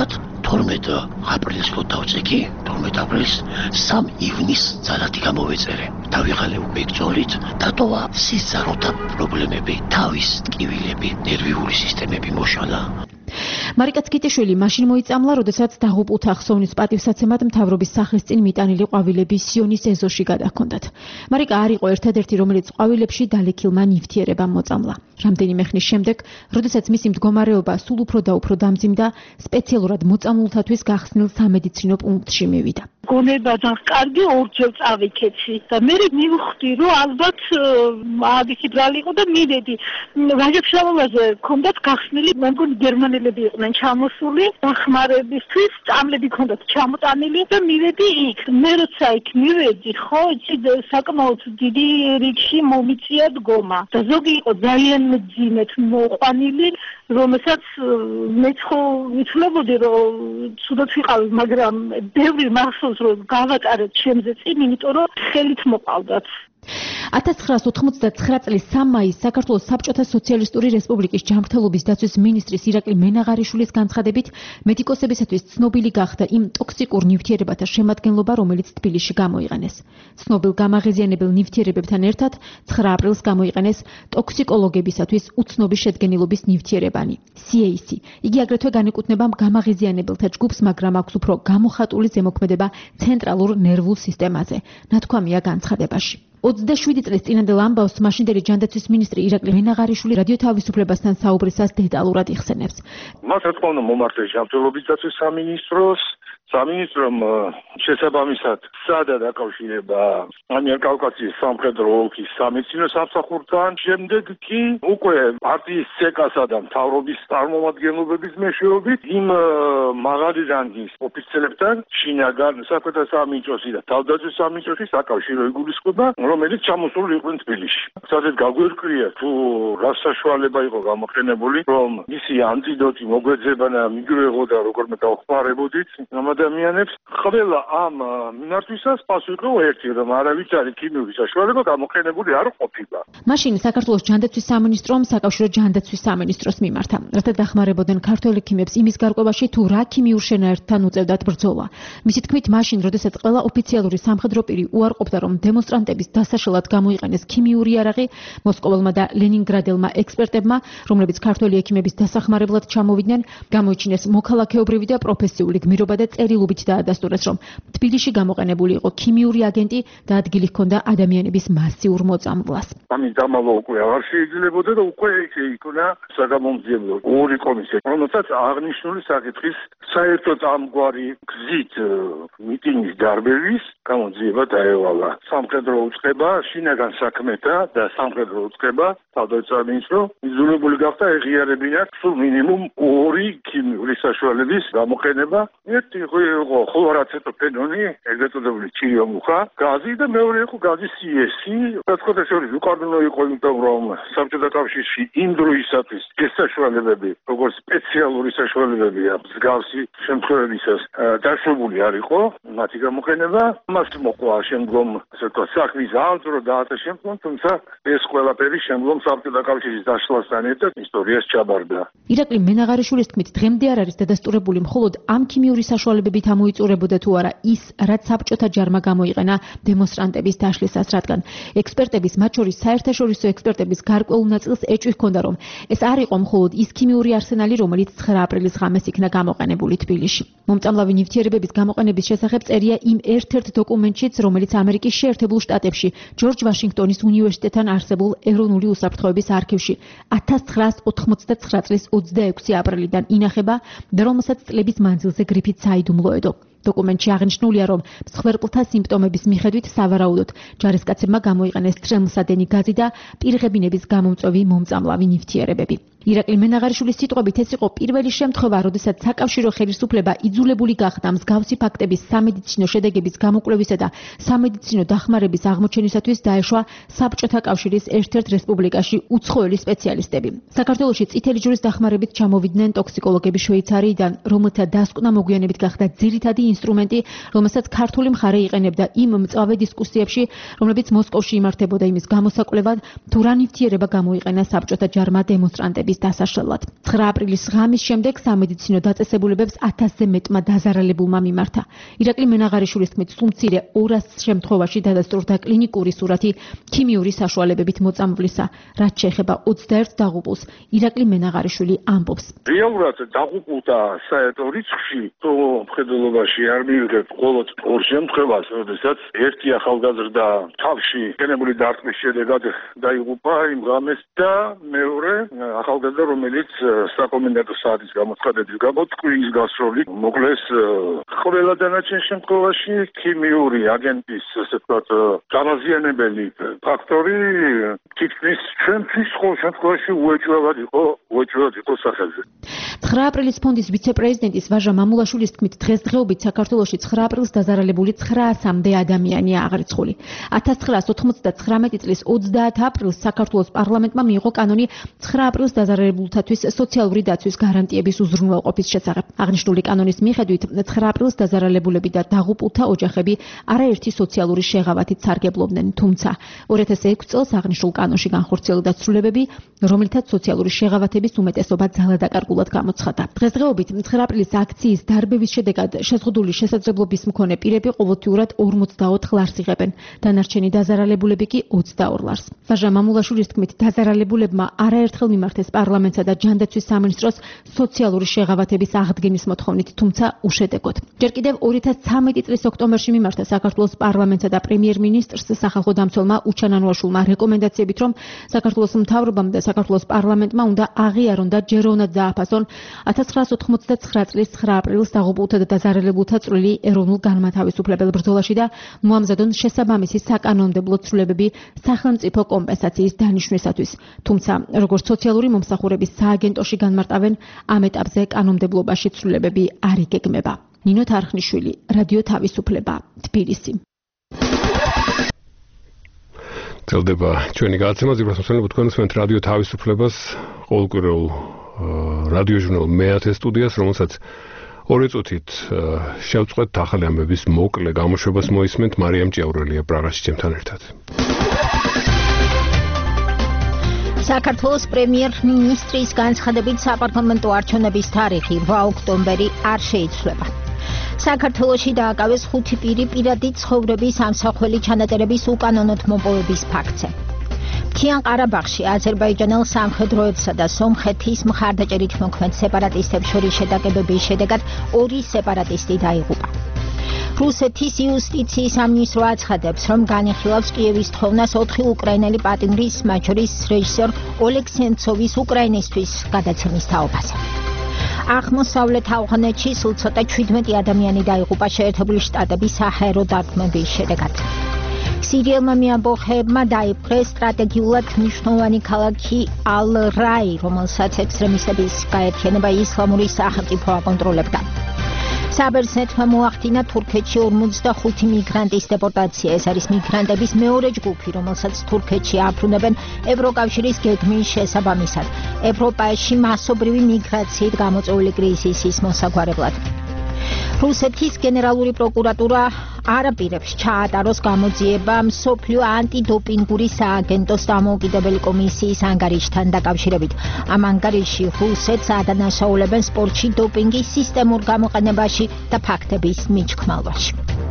Speaker 15: თორმეტ აპრილს რო დავწეკი, თორმეტ აპრილს სამ ივნის ძალათი გამოვეწერე. დავიღალე უკვე ბრძოლით, დატოვა სიზარო და პრობლემები, თავის ტკივილები, ნერვიული სისტემები მოშალა.
Speaker 14: მარიკა ცკიტიშვილი მაშინ მოიწამლა, როდესაც დაღუპულთა ხსოვნის პატივსაცემად მთავრობის სახლის წინ მიტანილი ყვავილები სიონის ეზოში გადაჰქონდათ. მარიკა არ იყო ერთადერთი, რომელიც ყვავილებში დალექილმა ნივთიერებამ მოწამლა. რამდენიმე ხნის შემდეგ, როდესაც მისი მდგომარეობა სულ უფრო და უფრო დამძიმდა, სპეციალურად მოწამულთათვის გახსნილ სამედიცინო პუნქტში მივიდა.
Speaker 16: გონებადან კარგი ორჯერ წავიქეცი და მე მივხვდი, რომ ალბათ აადიქი ბრალი იყო და მივედი. ვაჟებშავაზე ქონდათ გახსნილი, მე მგონი გერმანელები იყვნენ ჩამოსული, დახმარებისთვის წამლები ქონდათ ჩამოტანილი და მივედი იქ. მე როცა იქ მივედი, ხო, იცი საკმაოდ დიდი რიგში მომიწია დგომა და ზოგი იყო ძალიან მძიმედ მოყვანილი, რომელსაც მეც ხო ვიცნობოდი, რომ ცუდად ვიყავი, მაგრამ ბევრი მახსოვს რომ გავატარეთ ჩემზე წინ, იმიტომ რომ ხელით მოყავდათ.
Speaker 14: ათას ცხრაას ოთხმოცდაცხრა წლის სამი მაისს საქართველოს საბჭოთა სოციალისტური რესპუბლიკის ჯანმრთელობის დაცვის მინისტრის ირაკლი მენაღარიშვილის განცხადებით მედიკოსებისათვის ცნობილი გახდა იმ ტოქსიკურ ნივთიერებათა შემადგენლობა, რომელიც თბილისში გამოიყენეს. ცნობილ გამაღიზიანებელ ნივთიერებებთან ერთად ცხრა აპრილს გამოიყენეს ტოქსიკოლოგებისათვის უცნობი შედგენილობის ნივთიერებანი სი ეი სი. იგი აგრეთვე განეკუთვნება გამაღიზიანებელთა ჯგუფს, მაგრამ აქვს უფრო გამოხატული ზემოქმედება ცენტრალურ ნერვულ სისტემაზე, ნათქვამია განცხადებაში. ოცდაშვიდი წლის წინანდელ ამბავს მაშინდელი ჯანდაცვის მინისტრი ირაკლი მენაღარიშვილი რადიო თავისუფლებასთან საუბრისას დეტალურად იხსენებს.
Speaker 6: მას რა თქმა უნდა მომართეს ჯანმრთელობის დაცვის სამინისტროს, სამინისტრომ შესაბამისად სადა დაკავშირება ამიერკავკასიის სამხედრო ოლქის სამედიცინო სამსახურთან, შემდეგ კი უკვე პარტიის ცეკასა და მთავრობის წარმომადგენლობების მეშვეობით იმ მაღალი რანგის ოფიცერებთან შინაგან საქმეთა სამინისტროსი და თავდაცვის სამინისტროსის საკავშირო იგულისხმება, რომელიც ჩამოსული იყვნენ თბილისში. სადაც გაგვერკვია თუ რა საშუალება იყო გამოყენებული, რომ მისი ანტიდოტი მოგვეძება და მიგვეღოდა როგორმე დავხმარებოდით ამ ადამიანებს. ყველა ამ მიმართვისას პასუხი ერთი, რომ არავითარი ქიმიური საშუალება გამოყენებული არ ყოფილა.
Speaker 14: მაშინ საქართველოს ჯანდაცვის სამინისტრომ საკავშირო ჯანდაცვის სამინისტროს მიმართა, რათა დახმარებოდნენ ქართველ ექიმებს იმის გარკვევაში, თუ რა ქიმიურ შენაერთთან უწევდათ ბრძოლა. მისი თქმით, მაშინ, როდესაც ყველა ოფიციალური სამხედრო პირი უარყოფდა, რომ დემონსტრანტების დასაშლად გამოიყენეს ქიმიური იარაღი, მოსკოველმა და ლენინგრადელმა ექსპერტებმა, რომლებიც ქართველი ექიმების დასახმარებლად ჩამოვიდნენ, გამოიჩინეს მოქალაქეობრივი და პროფესიული გმირობა და წერილობით დაადასტურეს, რომ თბილისში გამოყენებული იყო ქიმიური აგენტი და ადგილი ჰქონდა ადამიანების მასიურ მოწამვლას.
Speaker 6: ამის დამალვა უკვე აღარ შეიძლებოდა და უკვე იქნა საგამომძიებლო ორი კომისია, რომელსაც აღნიშნული საკითხის საერთოდ ამგვარი გზით მიტინგის დარბევის გამოძიება დაევალა. სამხედრო უწყება, შინაგან საქმეთა და სამხედრო უწყება, თავდაცვის სამინისტრო იძულებული გახდა ეღიარებინათ სულ მინიმუმ ორი ქიმიური საშუალების გამოყენება. ერთი იყო ხლორაცეტოფენონი, ეგრეთ წოდებული ჩიომუხა, გაზი და მეორე იყო გაზი სი ეი სი. საერთოდ შორის უკანონო იყო იმიტომ, რომ საბჭოთა კავშირში იმ დროისათვის ეს საშუალებები, როგორც სპეციალური საშუალებებია, მსგავსი შემთხვევებისას დაშვებული არ იყო მათი გამოყენება. მას მოყვა შემდგომ, ასე ვთქვათ, საქმის აღძრო და ასე შემდგომ, თუმცა ეს ყველაფერი შემდგომ საბჭოთა კავშირის დაშლასთან ერთად ისტორიას ჩაბარდა.
Speaker 14: ირაკლი მენაღარიშვილის თქმით, დღემდე არ არის დადასტურებული მხოლოდ ამ ქიმიური საშუალებებით ამოიწურებოდა თუ არა ის, რაც საბჭოთა ჯარმა გამოიყენა დემონსტრანტების დაშლისას, რადგან ექსპერტების, მათ შორის საერთაშორისო ექსპერტების გარკვეულ ნაწილს ეჭვი ჰქონდა, რომ ეს არ იყო მხოლოდ ის ქიმიური არსენალი, რომელიც ცხრა აპრილის ღამეს იქნა გამოყენებული თბილისში. მომწამლავი ნივთიერებების გამოყენების შესახებ წერია იმ ერთ-ერთ დოკუმენტშიც, რომელიც ამერიკის შეერთებულ შტატებში ჯორჯ ვაშინგტონის უნივერსიტეტთან არსებულ ეროვნული უსაფრთხოების არქივში ათას ცხრაას ოთხმოცდაცხრა წლის ოცდაექვსი აპრილიდან ინახება და რომელსაც წლების მანძილზე გრიფით საიდუმლოედო. დოკუმენტში აღნიშნულია, რომ მსხვერპლთა სიმპტომების მიხედვით სავარაუდოდ ჯარისკაცებმა გამოიყენეს ტრემლსადენი გაზი და პირღებინების გამომწვევი მომწამლავი ნივთიერებები. ირაკლი მენაღარიშვილის სიტყვებით, ეს იყო პირველი შემთხვევა, როდესაც საკავშირო ხელისუფლება იძულებული გახდა მსგავსი ფაქტების სამედიცინო შედეგების გამოკვლევისა და სამედიცინო დახმარების აღმოჩენისათვის დაეშვა საბჭოთა კავშირის ერთ-ერთ რესპუბლიკაში უცხოელი სპეციალისტები. საქართველოში წითელი ჯვრის დახმარებით ჩამოვიდნენ ტოქსიკოლოგები შვეიცარიიდან, რომელთა დასკვნა მოგვიანებით გახდა ძირითადი ინსტრუმენტი, რომელსაც ქართული მხარე იყენებდა იმ მწვავე დისკუსიებში, რომლებიც მოსკოვში იმართებოდა იმის გამოსაკვლევად, თუ რა ნივთიერება გამოიყენა საბჭოთა ჯარმა დემონსტრანტების დასაშლელად. ცხრა აპრილის ღამის შემდეგ სამედიცინო დაწესებულებებს ათასზე მეტმა დაზარალებულმა მიმართა. ირაკლი მენაღარიშვილის თქმით, სულ ორას შემთხვევაში დადასტურდა კლინიკური სურათი ქიმიური საშუალებებით მოწამვლისა, რაც შეეხება ოცდაერთ დაღუპულს. ირაკლი მენაღარიშვილი ამბობს.
Speaker 6: რეალურად დაღუპულთა საერთო რიცხვში თუ მხედველობაში არ მივიღებთ მხოლოდ ორ შემთხვევას, როდესაც ერთი ახალგაზრდა თავში გენებული დარტყმის შედეგად დაიღუპა იმ ღამეს და მეორე ახალგაზრდა, რომელიც საკომენდანტო საათის გამოცხადების გამო ტყვიის გასროლით მოკლეს. ყველა დანარჩენ შემთხვევაში ქიმიური აგენტის, ასე ვთქვათ, გამაზიანებელი ფაქტორი თითქმის ჩვენთვის ყოველ შემთხვევაში უეჭვად იყო, უეჭვად იყო სახელზე.
Speaker 14: ცხრა აპრილის ფონდის ვიცე-პრეზიდენტის ვაჟა მამულაშვილის თქმით, დღესდღეობით საქართველოში ცხრა აპრილს დაზარალებული ცხრაასამდე ადამიანია აღრიცხული. ათას ცხრაას ოთხმოცდათხრამეტი წლის ოცდაათ აპრილს საქართველოს პარლამენტმა მიიღო კანონი ცხრა აპრილს დაზარალებულთათვის სოციალური დაცვის გარანტიების უზრუნველყოფის შესახებ. აღნიშნული კანონის მიხედვით ცხრა აპრილს დაზარალებულები და დაღუპულთა ოჯახები არაერთი სოციალური შეღავათით სარგებლობდნენ, თუმცა ორი ათას ექვსი წელს აღნიშნულ კანონში განხორციელდა ცვლილებები, რომლითაც სოციალური შეღავათების უმეტესობა ძალადაკარგულად გამოცხადდა. დღესდღეობით ცხრა აპრილის აქციის დარბევის შედეგად შეზღუდული შესაძლებლობის მქონე პირები ყოველთვიურად ორმოცდაოთხ ლარს იღებენ, დანარჩენი დაზარალებულები კი ოცდაორ ლარს. ვაჟა მამულაშვილის თქმით, დაზარალებულებმა არაერთხელ მიმართეს პარლამენტსა და ჯანდაცვის სამინისტროს სოციალური შეღავათების აღდგენის მოთხოვნით, თუმცა უშედეგოდ. ჯერ კიდევ ორი ათას ცხრამეტი წლის ოქტომბერში მიმართა საქართველოს პარლამენტსა და პრემიერ-მინისტრს სახალხო დამცველმა უჩანანუაშვილმა რეკომენდაციებით, რომ საქართველოს მთავრობამ და საქართველოს პარლამენტმა უნდა აღიარონ და ჯეროვნად დააფასონ ათას ცხრაას ოთხმოცდაცხრა წლის ცხრა აპრილს დაღუპულთა და დაზარალებულთა წვლილი ეროვნულ განმათავისუფლებელ ბრძოლაში და მოამზადონ შესაბამისი საკანონმდებლო ცვლილებები სახელმწიფო კომპენსაციის დანიშვნისათვის. თუმცა, როგორც სოციალური მომსახურების სააგენტოში განმარტავენ, ამ ეტაპზე კანონმდებლობაში ცვლილებები არ იგეგმება. ნინო თარხნიშვილი, რადიო თავისუფლება, თბილისი.
Speaker 2: წელდება ჩვენი გადაცემა ზიბრასმოსლები თქვენ უსმენთ რადიო თავისუფლებას, ყოველკვირეულ რადიო ჟურნალ მეათე სტუდიას, რომელსაც ორი წუთით შევწყვეტ ახალი ამბების მოკლე გამოშვებას მოისმენთ. მარიამ ჭიაურელია პრაღაში ჩემთან ერთად.
Speaker 3: საქართველოს პრემიერ-მინისტრის განცხადებით საპარლამენტო არჩევნების თარიღი რვა ოქტომბერი არ შეიცვლება. საქართველოში დააკავეს ხუთი პირი პირადი ცხოვრების ამსახველი ჩანაწერების უკანონოდ მოპოვების ფაქტზე. მთიან ყარაბაღში აზერბაიჯანელ სამხედროებსა და სომხეთის მხარდაჭერით მოქმედ სეპარატისტებს შორის შეტაკებების შედეგად ორი სეპარატისტი დაიღუპა. რუსეთის იუსტიციის სამინისტრო აცხადებს, რომ განიხილავს კიევის თხოვნას ოთხი უკრაინელი პატიმრის, მათ შორის რეჟისორ ოლეგ სენცოვის უკრაინისთვის გადაცემის თაობაზე. აღმოსავლეთ ავღანეთში სულ ცოტა ჩვიდმეტი ადამიანი დაიღუპა შეერთებული შტატების საჰაერო დარტყმების შედეგად. სირიელმა მეამბოხეებმა დაიპყრეს სტრატეგიულად მნიშვნელოვანი ქალაქი ალ-რაი, რომელსაც ექსტრემისტების გაერთიანება ისლამური სახელმწიფო აკონტროლებდა. საბერძნეთმა მოახდინა თურქეთში ორმოცდახუთი მიგრანტის დეპორტაცია. ეს არის მიგრანტების მეორე ჯგუფი, რომელსაც თურქეთში აბრუნებენ ევროკავშირის გეგმის შესაბამისად, ევროპაში მასობრივი მიგრაციით გამოწვეული კრიზისის მოსაგვარებლად. რუსეთის გენერალური პროკურატურა არ აპირებს ჩაატაროს გამოძიება მსოფლიო ანტიდოპინგური სააგენტოს დამოუკიდებელი კომისიის ანგარიშთან დაკავშირებით. ამ ანგარიში რუსეთს ადანაშაულებენ სპორტში დოპინგის სისტემურ გამოყენებაში და ფაქტების მიჩქმალვაში.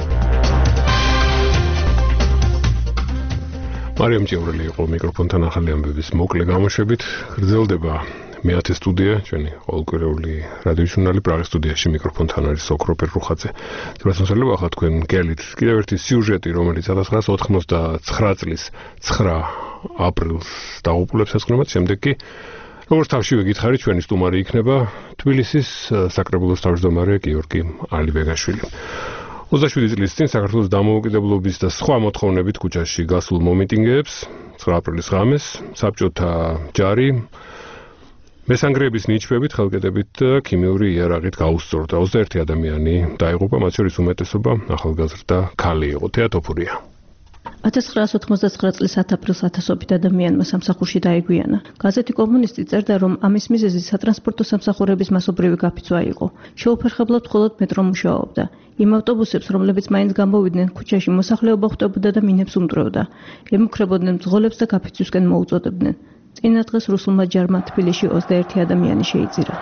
Speaker 2: მარიამ ჭიაურელი იყო მიკროფონთან ახალი ამბების მოკლე გამოშვებით. გრძელდება მეათე სტუდია, ჩვენი ყოველკვირეული რადიო ჟურნალი პრაღის სტუდიაში მიკროფონთან არის ოქროპერ რუხაძე. ძვირადღირებული ახლა თქვენ გელით კიდევ ერთი სიუჟეტი, რომელიც ათას ცხრაას ოთხმოცდაცხრა წლის ცხრა აპრილს დაღუპულებს ესწრებათ, შემდეგ კი როგორც თავშივე გითხარი, ჩვენი სტუმარი იქნება თბილისის საკრებულოს თავმჯდომარე გიორგი ალიბეგაშვილი. ოცდაშვიდი წლის წინ საქართველოს დამოუკიდებლობის და სხვა მოთხოვნებით ქუჩაში გასულ მომიტინგეებს ცხრა აპრილის ღამეს საბჭოთა ჯარი მესანგრეების ნიჩბებით, ხელკედებით და ქიმიური იარაღით გაუსწორდა. ოცდაერთი ადამიანი დაიღუპა, მათ შორის უმეტესობა ახალგაზრდა ქალი იყო. თეატოფურია.
Speaker 17: ათას ცხრაასი ოთხმოცდათსამი წლის ათი აპრილს ათასობით ადამიანმა სამსახურში დაეგვიანა. გაზეთი კომუნისტი წერდა, რომ ამის მიზეზი სატრანსპორტო სამსახურების მასობრივი გაფიცვა იყო. შეუფერხებლად მხოლოდ მეტრო მუშაობდა. იმ ავტობუსებს, რომლებიც მაინც გამოვიდნენ ქუჩაში, მოსახლეობა ხვდებოდა და მინებს უმტვრევდა. ემუქრებოდნენ მძღოლებს და გაფიცვისკენ მოუწოდებდნენ. წინა დღეს რუსულმა ჯარმა თბილისში ოცდაერთი ადამიანი შეიძირა.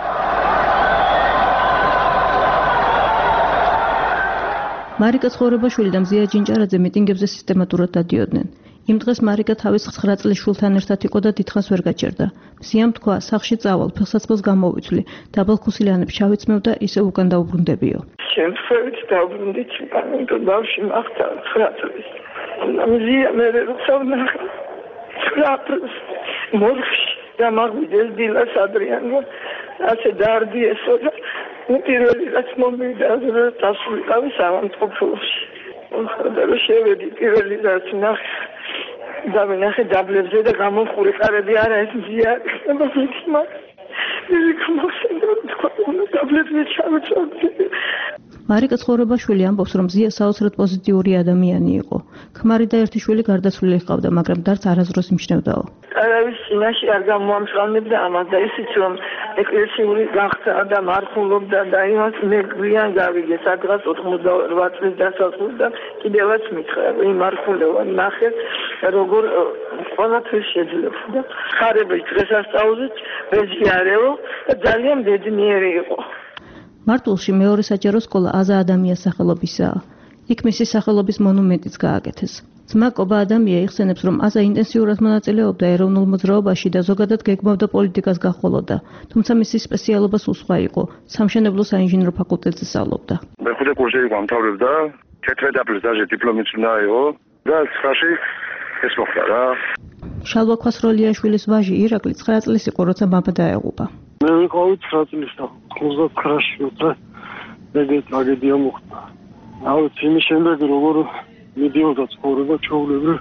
Speaker 17: მარიკა ცხოვრებაშვილი და მზია ჯინჭარაძე მიტინგებზე სისტემატურად დადიოდნენ. იმ დღეს მარიკა თავის ცხრა წლის შვილთან ერთად იყო და დიდხანს ვერ გაჩერდა. მზიამ თქვა, სახლში წავალ, ფილსაცმელს გამოვიცვლი, დაბალქუსილიანებს ჩავიცმევ და ისევ უკან დავუბრუნდებიო.
Speaker 10: შემთხვევით დავბრუნდი ჩიკაგო ბავშვი მახთა ცხრა წლის. მზია მე როცა ვნახე ცხრა წლის მორგში და მაგვიდეს დილას ადრიანო ასე დაარდიესო და პირველი რაც მომივიდა დასულიყავი სამწყობლოში. ხოდა რომ შევედი პირველი რაც ნახე და ვნახე დაბლებზე და გამომხურიყარები არა ეს მზია იქნება ვიქმა. ის კომოსენდო თქვა დაბლებზე ჩავწოდი.
Speaker 17: მარიკა ცხოვრებაშვილი ამბობს, რომ მზია საოცრად პოზიტიური ადამიანი იყო. ქმარი და ერთი შვილი გარდაცვლილი ჰყავდა, მაგრამ დარც არასდროს იმჩნევდაო.
Speaker 10: არავის წინაშე არ გამოამშრალნებდა ამას და ისიც რომ ეკლესიური გახდა და მარხულობდა და იმას მე გვიან გავიგე სადღაც ოთხმოცდაორ წლის დასაწყისს და კიდევაც მითხრა იმ მარხულება ნახე როგორ ყველაფერს შეძლებდა. ხარებაში დღესასწაულზე ვეჟიარეო და ძალიან ბედნიერი იყო.
Speaker 17: მარტულში მეორე საჯარო სკოლა აზა ადამიანის სახელობისაა. იქ მისი სახელობის მონუმენტიც გააკეთეს. ძმა კობა ადამია იხსენებს, რომ აზა ინტენსიურად მონაწილეობდა ეროვნულ მოძრაობაში და ზოგადად გეგმავდა პოლიტიკას გახოლოდა. თუმცა მისი სპეციალობა სულ სხვა იყო. სამშენებლო საინჟინრო ფაკულტეტზე სწავლობდა.
Speaker 6: მეხუთე კურსი იყო ამთავრებდა, თერთმეტ აპრილს დაჟე დიპლომიც უნდა იყო და ცხრაში ეს მოხდა რა.
Speaker 17: შალვა ქვასროლიაშვილის ვაჟი ირაკლი ცხრა წლის იყო, როცა მამა დაეღუპა.
Speaker 18: მე ვიყავი ცხრა წლის და ოცდაათში და მეგე ტრაგედია მოხდა. ავიც იმის შემდეგ როგორ მიდიოდა ცხოვრება ჩვეულებრივ.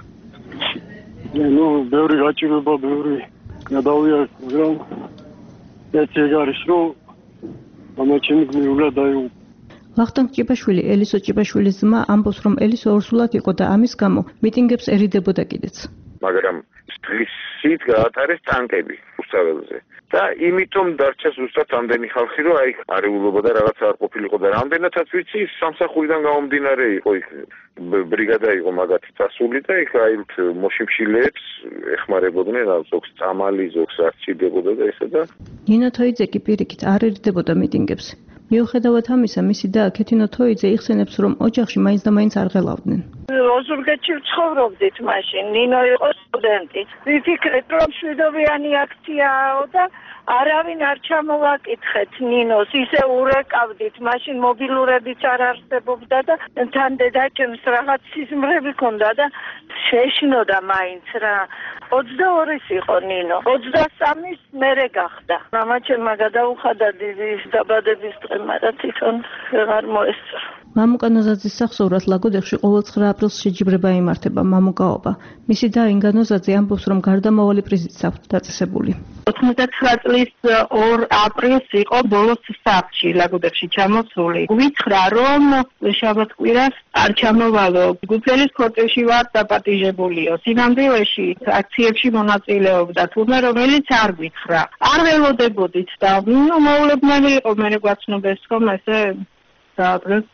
Speaker 18: ნუ ბევრი გაჭირვება, ბევრი გადავიარე, მაგრამ ეს ეგ არის, რომ ამაჩემი გმირულად დაეღუპა.
Speaker 17: ვახტანგ ჭიბაშვილი, ელისო ჭიბაშვილის ძმა, ამბობს, რომ ელისო ორსულად იყო და ამის გამო მიტინგებს ერიდებოდა კიდეც.
Speaker 19: მაგრამ სტრისით გაატარეს ტანკები უსწავლელზე. და იმიტომ დარჩა ზუსტად ამდენი ხალხი, რომ აი არეულობა და რაღაც არ ყოფილიყო და რამდენადაც ვიცი, სამსახურიდან გამომდინარე იყო იქ ბრიგადა იყო მაგათი წასული და იქ აი მოშიმშილეებს ეხმარებოდნენ, ზოგს წამალი, ზოგს არ სჭირდებოდა და ესა და
Speaker 17: ნინო თოიძე კი პირიქით არ ერიდებოდა მიტინგებს. მიუხედავად ამისა, მისი და ქეთინო თოიძე იხსენებს, რომ ოჯახში მაინც და მაინც არ ღელავდნენ.
Speaker 10: ოზურგეთში ვცხოვრობდით მაშინ, ნინო იყო სტუდენტი. ვიფიქრეთ, რომ შვიდობიანი აქციაო და არავინ არ ჩამოვაკითხეთ ნინოს, ისე ურეკავდით, მაშინ მობილურებიც არ არსებობდა და თან დედაჩემს რაღაც სიზმრები ჰქონდა და შეშინოდა მაინც რა. ოცდაორის იყო ნინო, ოცდასამის მერე გახდა. მამაჩემმა გადაუხადა დიდი დაბადების დღე, მაგრამ თვითონ ვეღარ მოესწრო.
Speaker 17: მამუკა ნოზაძის სახსოვრად ლაგოდეხში ყოველ ცხრა აპრილს შეჯიბრება იმართება მამუკაობა. მისი და ინგა ნოზაძე ამბობს, რომ გარდამავალი პრიზით აქვს დაწესებული.
Speaker 16: ოცდათვრამეტი წლის ორ აპრილს იყო ბოლოს საფრთხე ლაგოდეხში ჩამოსული. ვიცხრა, რომ შაბათ-კვირას არ ჩამოვალო. გუფელის კორტეჟში ვარ დაპატიჟებულიო. სინამდვილეში აქციებში მონაწილეობდა, თუმცა რომელიც არ ვიცხრა. არ ველოდებოდით და ნუ მოულებმანი იყო მე გვაცნობეს ხომ ესე დაადრეს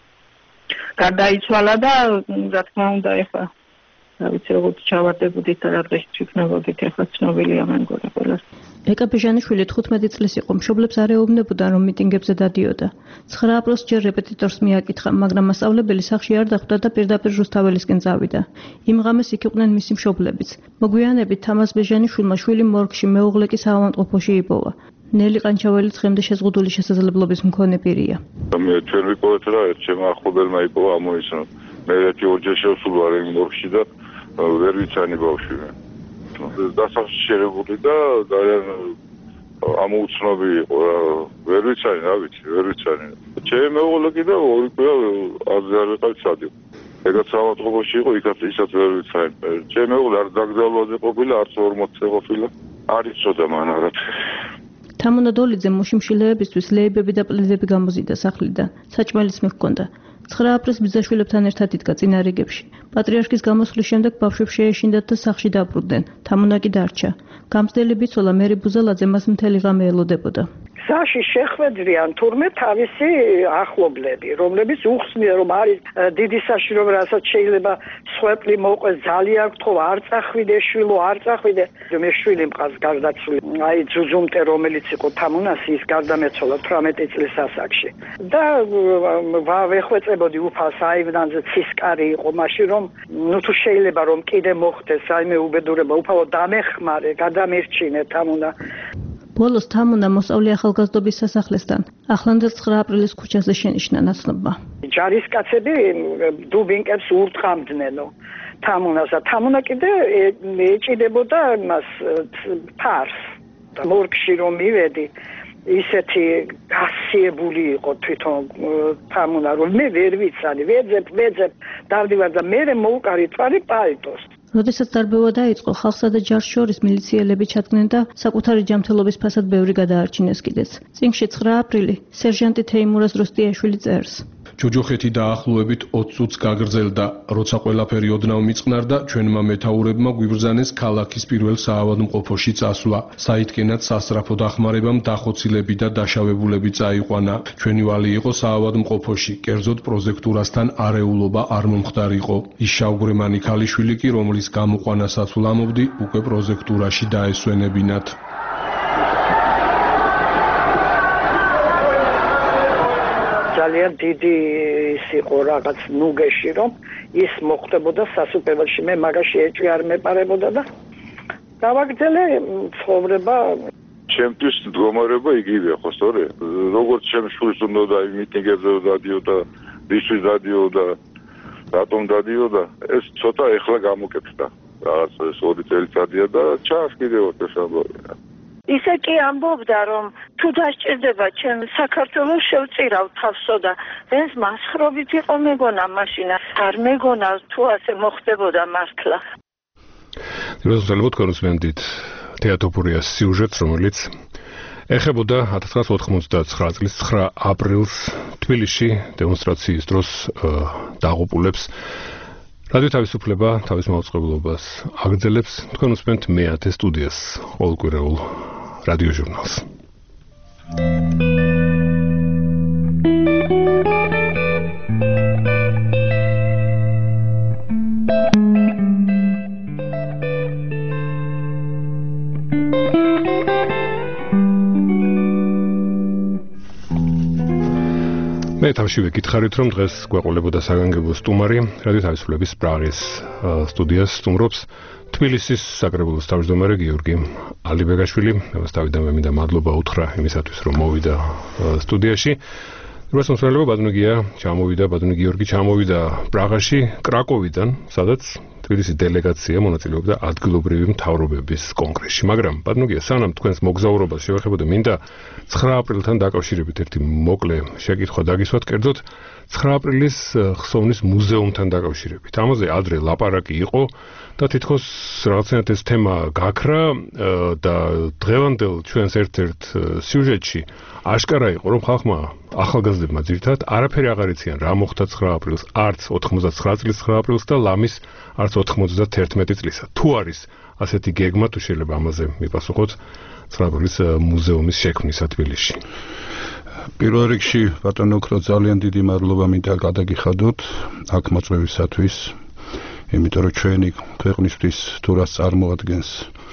Speaker 16: გადაიცვალა და რა თქმა უნდა ეხლა რა ვიცი როგორც ჩავარდებოდით და რა დღეს ვიქნებოდით ეხლა ცნობილია მე მგონი ყველას.
Speaker 17: ეკა ბეჟანიშვილი თხუთმეტი წლის იყო, მშობლებს არ ეუბნებოდა, რომ მიტინგებზე დადიოდა. ცხრა აპრილს ჯერ რეპეტიტორს მიაკითხა, მაგრამ მასწავლებელი სახლში არ დახვდა და პირდაპირ რუსთაველისკენ წავიდა. იმ ღამეს იქ იყვნენ მისი მშობლებიც. მოგვიანებით თამაზ ბეჟანიშვილმა შვილი მორგში, მეუღლე კი საავადმყოფოში იპოვა. ნელი ყანჩაველი ცხენდე შეზღუდული შესაძლებლობის მქონე პირია.
Speaker 6: მე ჩვენ ვიყავით რა, ერთ ჩემ ახლობელმა იპოვა ამოიცნო. მე ერთი ორჯერ შევსულ ვარ იმ მორგში და ვერ ვიცანი ბავშვი მე. დასახში შერებული და ძალიან ამოუცნობი იყო რა, ვერ ვიცანი რა ვიცი, ვერ ვიცანი. ჩემი მეუღლე კიდე ორი კვირა აზრი არ ვიყავ სადი. ეგაც საავადმყოფოში იყო, იქაც ისაც ვერ ვიცანი. ჩემი მეუღლე არ დაგზავნაზე ყოფილა, არც ორმოცზე ყოფილა. არ იცოდა მან არაფერი.
Speaker 17: თამუნა დოლიძე მოშიმშილეებისთვის ლეიბები და პლედები გამოზიდა სახლიდან. საჭმელიც მიხონდა. ცხრა აპრილს ბიძაშვილებთან ერთად იდგა წინა რიგებში. პატრიარქის გამოსვლის შემდეგ ბავშვებს შეეშინდათ და სახლში დაბრუნდნენ. თამუნა კი დარჩა. გამწდელი ბიცოლა მერი ბუზალაძე მას მთელი ღამე ელოდებოდა.
Speaker 20: საში შეხვედრიან თურმე თავისი ახლობლები, რომლებიც უხსნიან, რომ არის დიდი საშიშროება, რასაც შეიძლება სხვეპლი მოყვეს, ძალიან გთხოვ, არ წახვიდე შვილო, არ წახვიდე. მე შვილი მყავს გარდაცვლილი. აი ძუძუმტე, რომელიც იყო თამუნას, ის გარდამეცვალა თვრამეტი წლის ასაკში. და ვეხვეწებოდი უფალს აივნანზე ცისკარი იყო მაშინ, რომ ნუ თუ შეიძლება რომ კიდე მოხდეს აიმე უბედურება, უფალო დამეხმარე, გადამერჩინე თამუნა.
Speaker 17: ბოლოს თამუნა მოსწავლე ახალგაზრდობის სასახლესთან ახლანდელ ცხრა აპრილის ქუჩაზე შენიშნა ნაცნობა.
Speaker 20: ჯარისკაცები დუბინკებს ურტყამდნენო თამუნას და თამუნა კიდე ეჭიდებოდა მას ფარს. მორგში რომ მივედი, ისეთი გასიებული იყო თვითონ თამუნა, რომ მე ვერ ვიცანი, ვეძებ, ვეძებ, დავდივარ და მე მოუკარი თვალი პალტოს.
Speaker 17: როდესაც დარბევა დაიწყო, ხალხსა და ჯარს შორის მილიციელები ჩადგნენ და საკუთარი ჯანმრთელობის ფასად ბევრი გადაარჩინეს კიდეც. წინგში ცხრა აპრილი სერჟანტი თეიმურაზ როსტიაშვილი წერს.
Speaker 7: ჯოჯოხეთი დაახლოებით ოცი წუთს გაგრძელდა, როცა ყველაფერი ოდნავ მიწყნარდა, ჩვენმა მეთაურებმა გვიბრძანეს ქალაქის პირველ საავადმყოფოში წასვლა. საითკენად სასწრაფო დახმარებამ დახოცილები და დაშავებულები წაიყვანა. ჩვენი ვალი იყო საავადმყოფოში, კერძოდ პროზექტურასთან არეულობა არ მომხდარიყო. ის შავგვრემანი ქალიშვილი კი, რომლის გამოყვანასაც ვლამობდი, უკვე პროზექტურაში დაესვენებინათ.
Speaker 20: ძალიან დიდი ის იყო რაღაც ნუგეში, რომ ის მოხდებოდა სასუპერმარკეტში, მე მაგაში ეჭვი არ მეპარებოდა და გავაგრძელე ცხოვრება.
Speaker 6: ჩემთვის მდგომარეობა იგივეა, ხო სწორია? როგორც ჩემ შვილს უნდა მიტინგებზე დადიოდა, რისთვის დადიოდა, რატომ დადიოდა, ეს ცოტა ეხლა გამოკეთდა. რაღაც ეს ორი წელიწადია და ჩანს კიდევ ეს ამბავი.
Speaker 16: ისე კი ამბობდა, რომ თუ დასჭირდება ჩემ საქართველოს შევწირავ თავსო და ეს მასხრობით იყო მეგონა მაშინა. არ მეგონა თუ ასე მოხდებოდა მართლა.
Speaker 2: როზალ მოთქონსმენდით თეატროპურიას სიუჟეტს, რომელიც ეხებოდა ათას ცხრაას ოთხმოცდაცხრა წლის ცხრა აპრილს თბილისში დემონსტრაციის დროს დაღუპულებს. რადიო თავისუფლება თავის მაუწყებლობას აგრძელებს. თქვენ უსმენთ მეათე სტუდიას, ყოველკვირეულ რადიო ჟურნალს. მე თავშივე გითხარით, რომ დღეს გვეყოლებოდა საგანგებო სტუმარი, რადიო თავისუფლების პრაღის სტუდიას სტუმრობს თბილისის საკრებულოს თავმჯდომარე გიორგი ალიბეგაშვილი. დავით მე მინდა მადლობა უთხრა იმისათვის, რომ მოვიდა სტუდიაში. როცა მოსვლა ბატონია ჩამოვიდა, ბატონი გიორგი ჩამოვიდა პრაღაში, კრაკოვიდან, სადაც თბილისის დელეგაცია მონაწილეობდა ადგილობრივი მთავრობების კონგრესში. მაგრამ ბატონია, სანამ თქვენს მოგზაურობას შევეხებოდა, მინდა ცხრა აპრილთან დაკავშირებით ერთი მოკლე შეკითხვა დაგისვათ, კერძოდ ცხრა აპრილის ხსოვნის მუზეუმთან დაკავშირებით. ამაზე ადრე ლაპარაკი იყო და თითქოს რაღაცნაირად ეს თემა გაქრა და დღევანდელ ჩვენს ერთ-ერთ სიუჟეტში აშკარა იყო, რომ ხალხმა ახალგაზრდებმა ძირითადად არაფერი აღარ იციან რა მოხდა ცხრა აპრილს, არც ოთხმოცდაცხრა წლის ცხრა აპრილს და ლამის არც ოთხმოცდათერთმეტი წლისა. თუ არის ასეთი გეგმა, თუ შეიძლება ამაზე მიპასუხოთ ცხრა აპრილის მუზეუმის შექმნისა თბილისში.
Speaker 21: პირველ რიგში ბატონო ოქრო ძალიან დიდი მადლობა მინდა გადაგიხადოთ აქ მოწვევისათვის, იმიტომ რომ ჩვენი ქვეყნისთვის თუ რას წარმოადგენს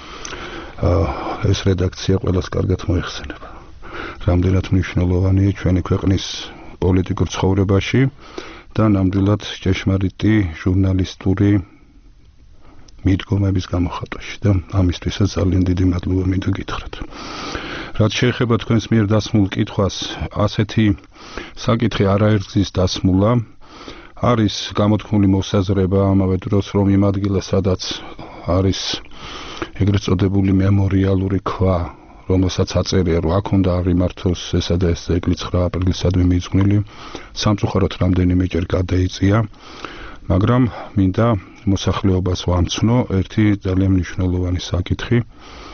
Speaker 21: ეს რედაქცია ყველას კარგად მოიხსენება. რამდენად მნიშვნელოვანია ჩვენი ქვეყნის პოლიტიკურ ცხოვრებაში და ნამდვილად ჭეშმარიტი ჟურნალისტური მიდგომების გამოხატვაში და ამისთვისაც ძალიან დიდი მადლობა მინდა გითხრათ. რაც შეეხება თქვენს მიერ დასმულ კითხვას, ასეთი საკითხი არაერთგზის დასმულა, არის გამოთქმული მოსაზრება ამავე დროს, რომ იმ ადგილას, სადაც არის ეგრეთ წოდებული მემორიალური ქვა, რომელსაც აწერია, რომ აქ უნდა აღიმართოს ესა და ეს ძეგლი ცხრა აპრილისადმი მიძღვნილი, სამწუხაროდ რამდენიმეჯერ გადაიწია, მაგრამ მინდა მოსახლეობას ვამცნო ერთი ძალიან მნიშვნელოვანი საკითხი,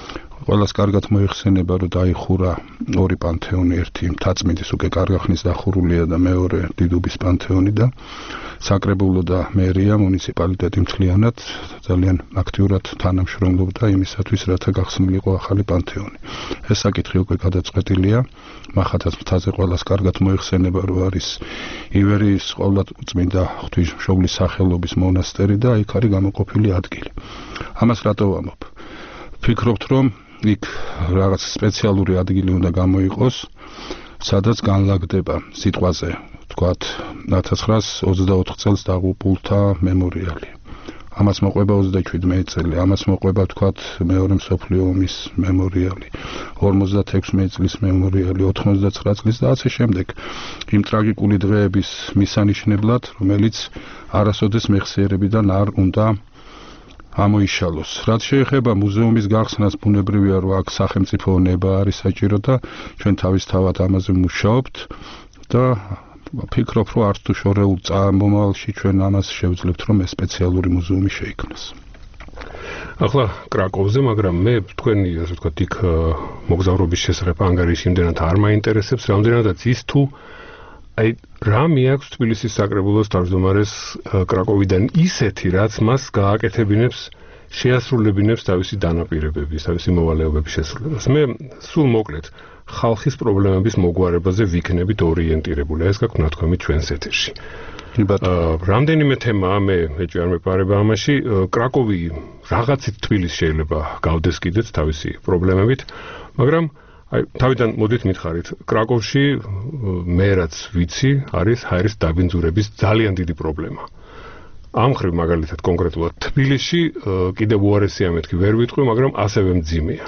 Speaker 21: ყველას კარგად მოიხსენება, რომ დაიხურა ორი პანთეონი, ერთი მთაწმინდის უკვე კარგახნის დახურულია და მეორე დიდუბის პანთეონი და საკრებულო და მერია მუნიციპალიტეტი მთლიანად ძალიან აქტიურად თანამშრომლობდა იმისათვის, რათა გახსნილიყო ახალი პანთეონი. ეს საკითხი უკვე გადაწყვეტილია, მახათაც მთაზე ყველას კარგად მოიხსენება, რომ არის ივერიის ყოვლადწმინდა ღვთისმშობლის სახელობის მონასტერი და იქ არის გამოყოფილი ადგილი. ამას რატო ვამბობ? ვფიქრობთ, რომ იქ რაღაც სპეციალური ადგილი უნდა გამოიყოს, სადაც განლაგდება სიტყვაზე, თქვათ, ათას ცხრაას ოცდაოთხ წელს დაღუპულთა მემორიალი. ამას მოყვება ოცდაჩვიდმეტი წელი, ამას მოყვება, თქვათ, მეორე მსოფლიო ომის მემორიალი, ორმოცდათექვსმეტი წლის მემორიალი, ოთხმოცდაცხრა წლის და ასე შემდეგ. იმ ტრაგიკული დღეების მისანიშნებლად, რომელიც არასოდეს მეხსიერებიდან არ უნდა ამოიშალოს. რაც შეეხება მუზეუმის გახსნას, ბუნებრივია, რომ აქ სახელმწიფო ნება არის საჭირო და ჩვენ თავისთავად ამაზე მუშაობთ და ვფიქრობ, რომ არც თუ შორეულ წამომავალში ჩვენ ამას შევძლებთ, რომ ეს სპეციალური მუზეუმი შეიქმნას.
Speaker 2: ახლა კრაკოვზე, მაგრამ მე თქვენი, ასე ვთქვათ, იქ მოგზაურობის შესახებ ანგარიში იმდენად არ მაინტერესებს, რამდენადაც ის თუ აი რა მიაქვს თბილისის საკრებულოს თავმჯდომარეს კრაკოვიდან ისეთი, რაც მას გააკეთებინებს, შეასრულებინებს თავისი დანაპირებების, თავისი მოვალეობების შესრულებას. მე სულ მოკლედ ხალხის პრობლემების მოგვარებაზე ვიქნებით ორიენტირებული. ეს გაქვთ ნათქვამი ჩვენს ეთერში. რამდენიმე თემაა, მე ეჭვი არ მეპარება ამაში. კრაკოვი რაღაცით თბილისს შეიძლება გავდეს კიდეც თავისი პრობლემებით, მაგრამ აი თავიდან მოდით მითხარით, კრაკოვში მე რაც ვიცი, არის ჰაერის დაბინძურების ძალიან დიდი პრობლემა. ამ ხრივ მაგალითად კონკრეტულად თბილისში კიდევ უარესია მეთქი ვერ ვიტყვი, მაგრამ ასევე მძიმეა.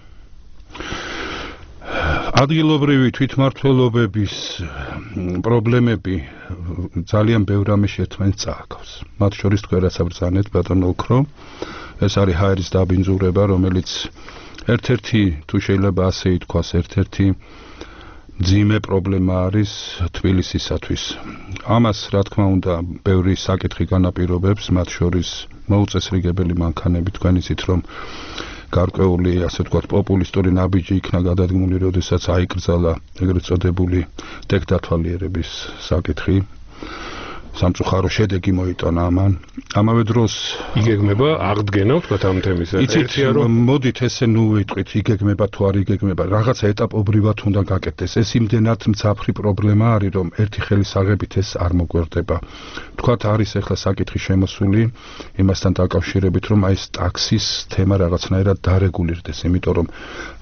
Speaker 21: ადგილობრივი თვითმმართველობების პრობლემები ძალიან ბევრ ამაში ერთმანეთს წააგავს. მათ შორის თქვენ რაც აბრძანეთ, ბატონო ოქრო, ეს არის ჰაერის დაბინძურება, რომელიც ერთ-ერთი, თუ შეიძლება ასე ითქვას, ერთ-ერთი მძიმე პრობლემა არის თბილისისათვის. ამას, რა თქმა უნდა, ბევრი საკითხი განაპირობებს, მათ შორის მოუწესრიგებელი მანქანები. თქვენ იცით, რომ გარკვეული, ასე ვთქვათ, პოპულისტური ნაბიჯი იქნა გადადგმული, როდესაც აიკრძალა ეგრეთ წოდებული ტექდათვალიერების საკითხი. სამწუხარო შედეგი მოიტანა ამან. ამავე დროს
Speaker 2: იგეგმება აღდგენა, ვთქვათ, ამ თემის.
Speaker 21: ერთია რომ მოდით ესე ნუ ვიტყვით, იგეგმება თუ არ იგეგმება, რაღაცა ეტაპობრივად უნდა გაკეთდეს. ეს იმდენად მძაფრი პრობლემა არის, რომ ერთი ხელის აღებით ეს არ მოგვერდება. ვთქვათ, არის ახლა საკითხი შემოსული იმასთან დაკავშირებით, რომ აი ეს ტაქსის თემა რაღაცნაირად დარეგულირდეს, იმიტომ რომ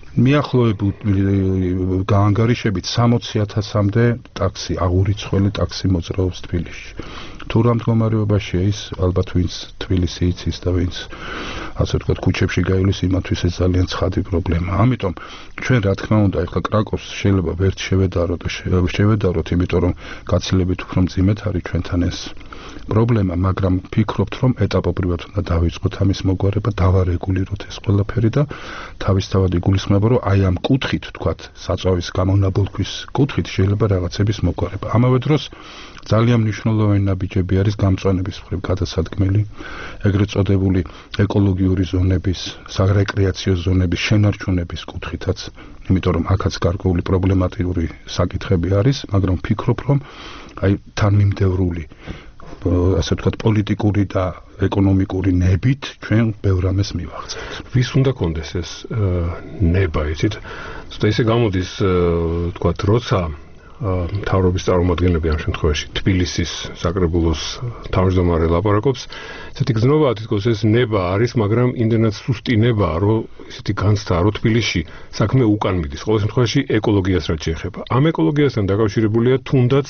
Speaker 21: მიახლოებული გაანგარიშებით სამოცი ათასამდე ტაქსი, აღურიცხველი ტაქსი მოძრაობს თბილისში. თუ რა მდგომარეობაშია ის, ალბათ ვინც თბილისი იცის და ვინც ასე ვთქვათ, ქუჩებში გაივლის, იმათთვის ეს ძალიან ცხადი პრობლემაა. ამიტომ ჩვენ რა თქმა უნდა, ახლა კრაკოვს შეიძლება ვერ შევედაროთ და შევედაროთ, იმიტომ რომ გაცილებით უფრო მძიმედ არის ჩვენთან ეს პრობლემა, მაგრამ ვფიქრობთ, რომ ეტაპობრივად უნდა დავიწყოთ ამის მოგვარება, დავარეგულიროთ ეს ყველაფერი და თავისთავად იგულისხმება, რომ აი ამ კუთხით, თქვათ, საწვავის გამონაბოლქვის კუთხით შეიძლება რაღაცების მოგვარება. ამავე დროს ძალიან მნიშვნელოვანი ნაბიჯები არის გამწვანების მხრივ გადასადგმელი, ეგრეთ წოდებული ეკოლოგიური ზონების, სარეკრეაციო ზონების შენარჩუნების კუთხითაც, იმიტომ რომ აქაც გარკვეული პრობლემატიური საკითხები არის, მაგრამ ვფიქრობ, რომ აი თანმიმდევრული ასე ვთქვათ, პოლიტიკური და ეკონომიკური ნებით ჩვენ ბევრ ამას მივაღწევთ.
Speaker 2: ვის უნდა კონდეს ეს ნება, იცით? ზუსტად ისე გამოდის, ვთქვათ, როცა მთავრობის წარმომადგენლები ამ შემთხვევაში თბილისის საკრებულოს თავმჯდომარე ლაპარაკობს, ესეთი გზნობაა, თითქოს ეს ნება არის, მაგრამ იმდენად სუსტი ნება, რომ ესეთი განცდაა, რომ თბილისში საქმე უკან მიდის. ყოველ შემთხვევაში ეკოლოგიას რაც შეეხება. ამ ეკოლოგიასთან დაკავშირებულია თუნდაც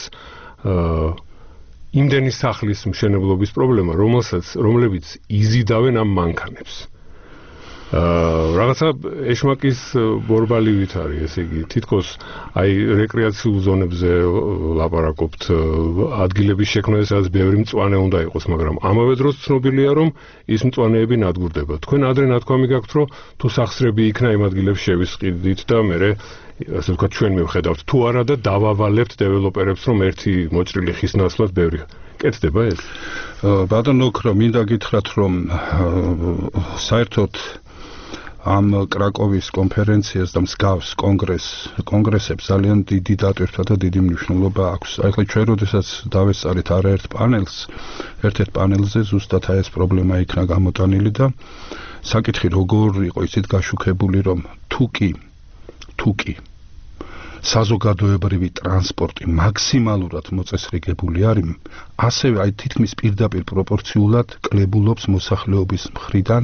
Speaker 2: იმდენი სახლის მშენებლობის პრობლემა, რომელსაც რომლებიც იზიდავენ ამ მანქანებს. აა რაღაცა ეშმაკის ბორბალივით არის, ესე იგი, თითქოს აი რეკრეაციულ ზონებზე ლაპარაკობთ, ადგილების შექმნა, სადაც ბევრი მწვანე უნდა იყოს, მაგრამ ამავე დროს ცნობილია, რომ ის მწვანეები ნადგურდება. თქვენ ადრე ნათქვამი გაქვთ, რომ თუ სახსრები იქნა იმ ადგილებს შევისყიდით და მერე ასე ვთქვათ, ჩვენ მივხედავთ თუ არა და დავავალებთ დეველოპერებს, რომ ერთი მოჭრილი ხის ნაცვლად ბევრი კეთდება ეს?
Speaker 21: ბატონო ოქრო, მინდა გითხრათ, რომ საერთოდ ამ კრაკოვის კონფერენციას და მსგავს კონგრესს კონგრესებს ძალიან დიდი დატვირთვა და დიდი მნიშვნელობა აქვს. აი ხა ჩვენ როდესაც დავესწარით არაერთ პანელს, ერთ-ერთ პანელზე ზუსტად აი ეს პრობლემა იქნა გამოტანილი და საკითხი როგორ იყო ისეთ გაშუქებული, რომ თუკი თუკი საზოგადოებრივი ტრანსპორტი მაქსიმალურად მოწესრიგებული არის, ასევე აი თითქმის პირდაპირ პროპორციულად კლებულობს მოსახლეობის მხრიდან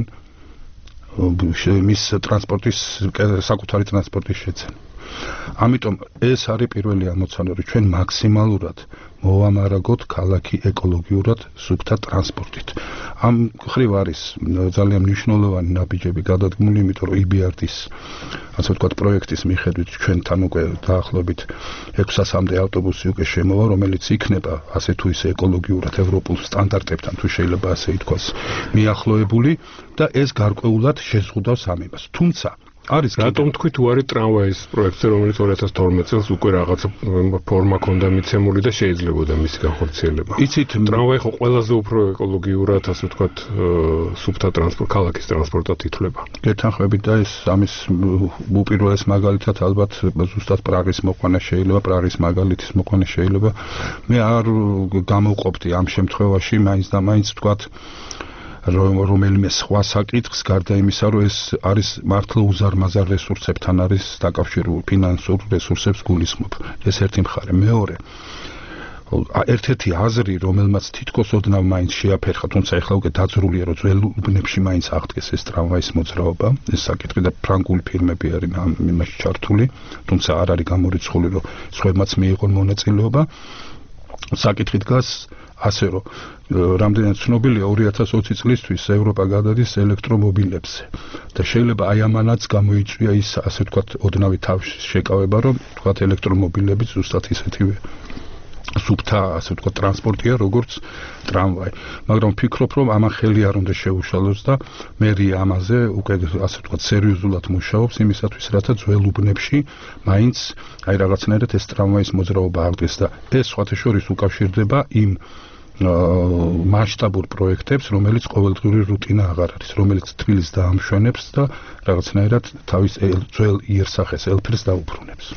Speaker 21: მის ტრანსპორტის საკუთარი ტრანსპორტის შეცენა. ამიტომ ეს არის პირველი ამოცანა, რომ ჩვენ მაქსიმალურად მოვამარაგოთ ქალაქი ეკოლოგიურად სუფთა ტრანსპორტით. ამ ხრივ არის ძალიან მნიშვნელოვანი ნაბიჯები გადადგმული, იმიტომ რომ ი ბი არ დის ასე ვთქვათ პროექტის მიხედვით ჩვენთან უკვე დაახლოებით ექვსასამდე ავტობუსი უკვე შემოვა, რომელიც იქნება ასე თუ ისე ეკოლოგიურად ევროპულ სტანდარტებთან თუ შეიძლება ასე ითქვას მიახლოებული და ეს გარკვეულად შეზღუდავს ამ იმას. თუმცა არის
Speaker 2: რატომ თქვი თუ არის ტრამვაის პროექტზე, რომელიც ორი ათას თორმეტ წელს უკვე რაღაცა ფორმა ჰქონდა მიცემული და შეიძლებოდა მისი განხორციელება.
Speaker 21: იცით,
Speaker 2: ტრამვაი ხო ყველაზე უფრო ეკოლოგიურად, ასე ვთქვათ, სუფთა ტრანსპორტ, ქალაქის ტრანსპორტად ითვლება.
Speaker 21: გეთანხმებით და ეს ამის უპირველეს მაგალითად ალბათ ზუსტად პრაღის მოყვანა შეიძლება, პრაღის მაგალითის მოყვანა შეიძლება. მე არ გამოვყოფდი ამ შემთხვევაში მაინც და მაინც ვთქვათ რომელიმე სხვა საკითხს გარდა იმისა, რომ ეს არის მართლა უზარმაზარ რესურსებთან არის დაკავშირებული, ფინანსურ რესურსებს გულისხმობ. ეს ერთი მხარე. მეორე, ერთ-ერთი აზრი, რომელმაც თითქოს ოდნავ მაინც შეაფერხა, თუმცა ეხლა უკვე დაძრულია, რომ ძველ უბნებში მაინც აღდგეს ეს ტრამვაის მოძრაობა, ეს საკითხი და ფრანგული ფილმები არის ამ იმაში ჩართული, თუმცა არ არის გამორიცხული, რომ სხვებმაც მიიღონ მონაწილეობა. საკითხი დგას ასე რომ რამდენად ცნობილია ორი ათას ოცი წლისთვის ევროპა გადადის ელექტრომობილებზე და შეიძლება აი ამანაც გამოიწვია ის ასე ვთქვათ ოდნავი თავის შეკავება, რომ ვთქვათ ელექტრომობილები ზუსტად ისეთივე სუფთა ასე ვთქვათ ტრანსპორტია, როგორც ტრამვაი. მაგრამ ვფიქრობ, რომ ამან ხელი არ უნდა შეუშალოს და მერია ამაზე უკვე ასე ვთქვათ სერიოზულად მუშაობს იმისათვის, რათა ძველ უბნებში მაინც აი რაღაცნაირად ეს ტრამვაის მოძრაობა აღდგეს და ეს სხვათა შორის უკავშირდება იმ მასშტაბურ პროექტებს, რომელიც ყოველდღიური რუტინა აღარ არის, რომელიც თბილისს დაამშვენებს და რაღაცნაირად თავის ძველ იერსახეს ელფერს დაუბრუნებს.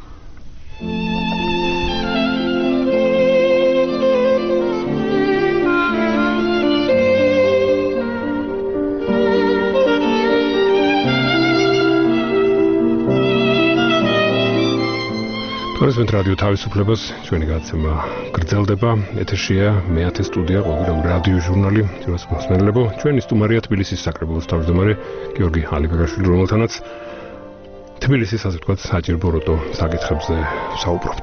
Speaker 2: თორემ რადიო თავისუფლებას ჩვენი გადაცემა გრძელდება. ეთერშია მეათე სტუდია, ყოველდღიური რადიო ჟურნალი, ჩვენს მოსმენელებო. ჩვენი სტუმარია თბილისის საკრებულოს თავმჯდომარე გიორგი ალიბეგაშვილი, რომელთანაც თბილისის ასე ვთქვათ საჭირბოროტო საკითხებზე საუბრობთ.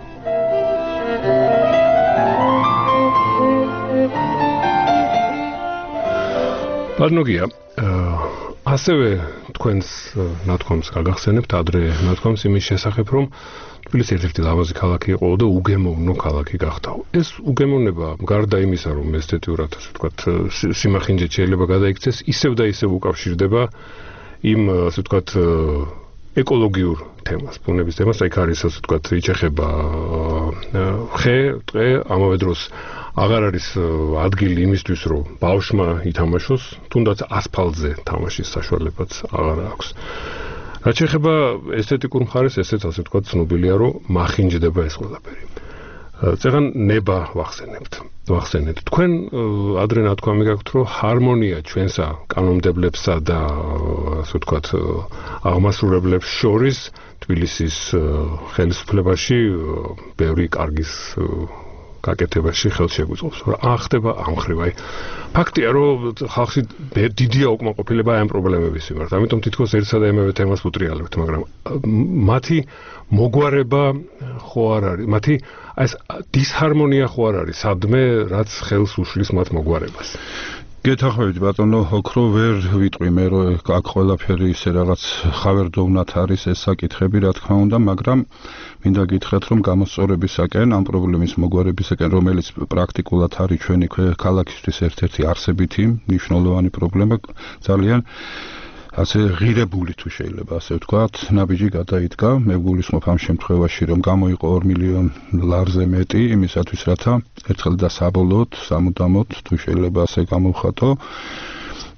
Speaker 2: ბანოგია ასევე თქვენს ნათქვამს გაგახსენებთ, ადრე ნათქვამს იმის შესახებ, რომ თბილისი ერთ-ერთი ლამაზი ქალაქი იყო და უგემოვნო ქალაქი გახდა. ეს უგემოვნება გარდა იმისა, რომ ესთეტიურად ასე ვთქვათ სიმახინჯეთ შეიძლება გადაიქცეს, ისევ და ისევ უკავშირდება იმ ასე ვთქვათ ეკოლოგიურ თემას, ბუნების თემას, აი არის ასე ვთქვათ იჩეხება ხე, ტყე, ამავე დროს აღარ არის ადგილი იმისთვის, რომ ბავშვმა ითამაშოს, თუნდაც ასფალტზე თამაშის საშუალებაც აღარ აქვს. რაც შეეხება ესთეტიკურ მხარეს, ესეც ასე ვთქვათ ცნობილია, რომ მახინჯდება ეს ყველაფერი. წეგან ნება ვახსენებთ. ვახსენეთ. თქვენ ადრე ნათქვამი გაქვთ, რომ ჰარმონია ჩვენსა კანონმდებლებსა და ასე ვთქვათ აღმასრულებლებს შორის თბილისის ხელისუფლებაში ბევრი კარგის გაკეთებაში ხელშეგვიწყობს. რა ხდება ამ ხრივ? აი ფაქტია, რომ ხალხი დიდია უკმაყოფილება ამ პრობლემების მიმართ. ამიტომ თითქოს ერთსა და იმავე თემას უტრიალებთ, მაგრამ მათი მოგვარება ხო არ არის? მათი ეს დისჰარმონია ხო არ არის? სადმე რაც ხელს უშლის მათ მოგვარებას?
Speaker 21: გეთახმებით ბატონო, ოქრო ვერ ვიტყვი მე, რომ აქ ყველაფერი ისე რაღაც ხავერდოვნად არის ეს საკითხები, რა თქმა უნდა, მაგრამ მინდა გითხრათ, რომ გამოსწორებისაკენ, ამ პრობლემის მოგვარებისაკენ, რომელიც პრაქტიკულად არის ჩვენი ქალაქისთვის ერთ-ერთი არსებითი მნიშვნელოვანი პრობლემა, ძალიან ასე ღირებული თუ შეიძლება ასე ვთქვათ, ნაბიჯი გადაიდგა. მე გულისხმობ ამ შემთხვევაში, რომ გამოიყო ორ მილიონ ლარზე მეტი იმისათვის, რათა ერთხელ და საბოლოოდ, სამუდამოდ თუ შეიძლება ასე გამოვხატო,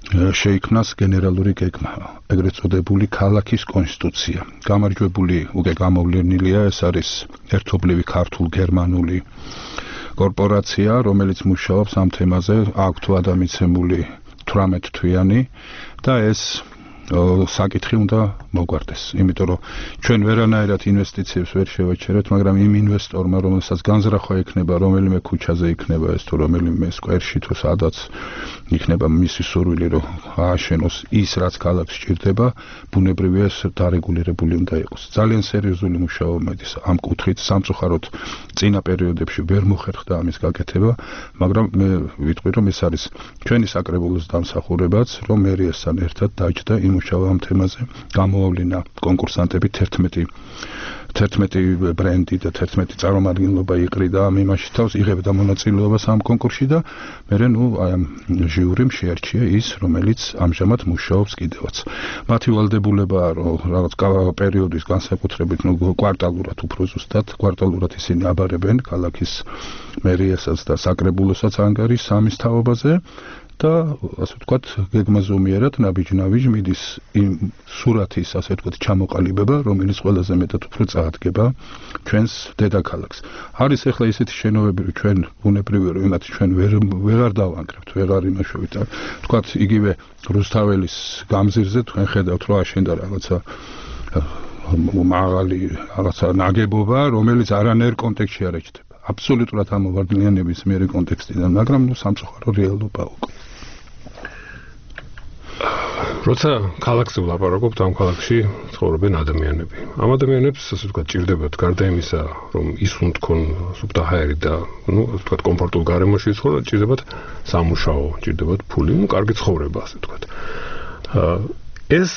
Speaker 21: შეიქმნას გენერალური გეგმა, ეგრეთ წოდებული ქალაქის კონსტიტუცია. გამარჯვებული უკვე გამოვლენილია, ეს არის ერთობლივი ქართულ-გერმანული კორპორაცია, რომელიც მუშაობს ამ თემაზე, აქვთ ვადამიცემული თვრამეტ თვიანი და ეს საკითხი უნდა მოგვარდეს, იმიტომ რომ ჩვენ ვერანაირად ინვესტიციებს ვერ შევაჩერებთ, მაგრამ იმ ინვესტორმა, რომელსაც განზრახვა იქნება, რომელიმე ქუჩაზე იქნება ეს თუ რომელიმე სკვერში თუ სადაც იქნება მისი სურვილი, რომ ააშენოს ის, რაც ქალაქს სჭირდება, ბუნებრივია ეს დარეგულირებული უნდა იყოს. ძალიან სერიოზული მუშაობა მედის ამ კუთხით, სამწუხაროდ წინა პერიოდებში ვერ მოხერხდა ამის გაკეთება, მაგრამ მე ვიტყვი, რომ ეს არის ჩვენი საკრებულოს დამსახურებაც, რომ მერიასთან ერთად დაჯდა იმუშავა ამ თემაზე, გამოავლინა კონკურსანტები თერთმეტი თერთმეტი ბრენდი და თერთმეტი წარმომადგენლობა იყრიდა ამ იმაში თავს, იღებდა მონაწილეობას ამ კონკურსში და მერე ნუ აი ამ ჟიურიმ შეარჩია ის, რომელიც ამჟამად მუშაობს კიდევაც. მათი ვალდებულებაა, რომ რაღაც პერიოდის განსაკუთრებით ნუ კვარტალურად უფრო ზუსტად, კვარტალურად ისინი აბარებენ ქალაქის მერიასაც და საკრებულოსაც ანგარის სამის თაობაზე. და ასე ვთქვათ, გეგმაზომიერად ნაბიჯ-ნაბიჯ მიდის იმ სურათის, ასე ვთქვათ, ჩამოყალიბება, რომელიც ყველაზე მეტად უფრო წაადგება ჩვენს დედაქალაქს. არის ახლა ისეთი შენობები, რომ ჩვენ ბუნებრივია, რომ იმათ ჩვენ ვერ ვეღარ დავანგრევთ, ვეღარ იმაშოვით. ვთქვათ, იგივე რუსთაველის გამზირზე თქვენ ხედავთ, რომ აშენდა რაღაცა მაღალი რაღაცა ნაგებობა, რომელიც არანაირ კონტექსტში არ ეჩდება. აბსოლუტურად ამოვარდნილია ნებისმიერი კონტექსტიდან, მაგრამ ნუ სამწუხარო რეალობა უკვე.
Speaker 2: როცა ქალაქზე ვლაპარაკობთ, ამ ქალაქში ცხოვრობენ ადამიანები. ამ ადამიანებს, ასე ვთქვათ, ჭირდებათ გარდა იმისა, რომ ისუნ თქვენ სუფთა ჰაერი და, ну, ასე ვთქვათ, კომფორტულ გარემოში ცხოვრობენ, ჭირდებათ სამუშაო, ჭირდებათ ფული, ну, კარგი ცხოვრება, ასე ვთქვათ. ეს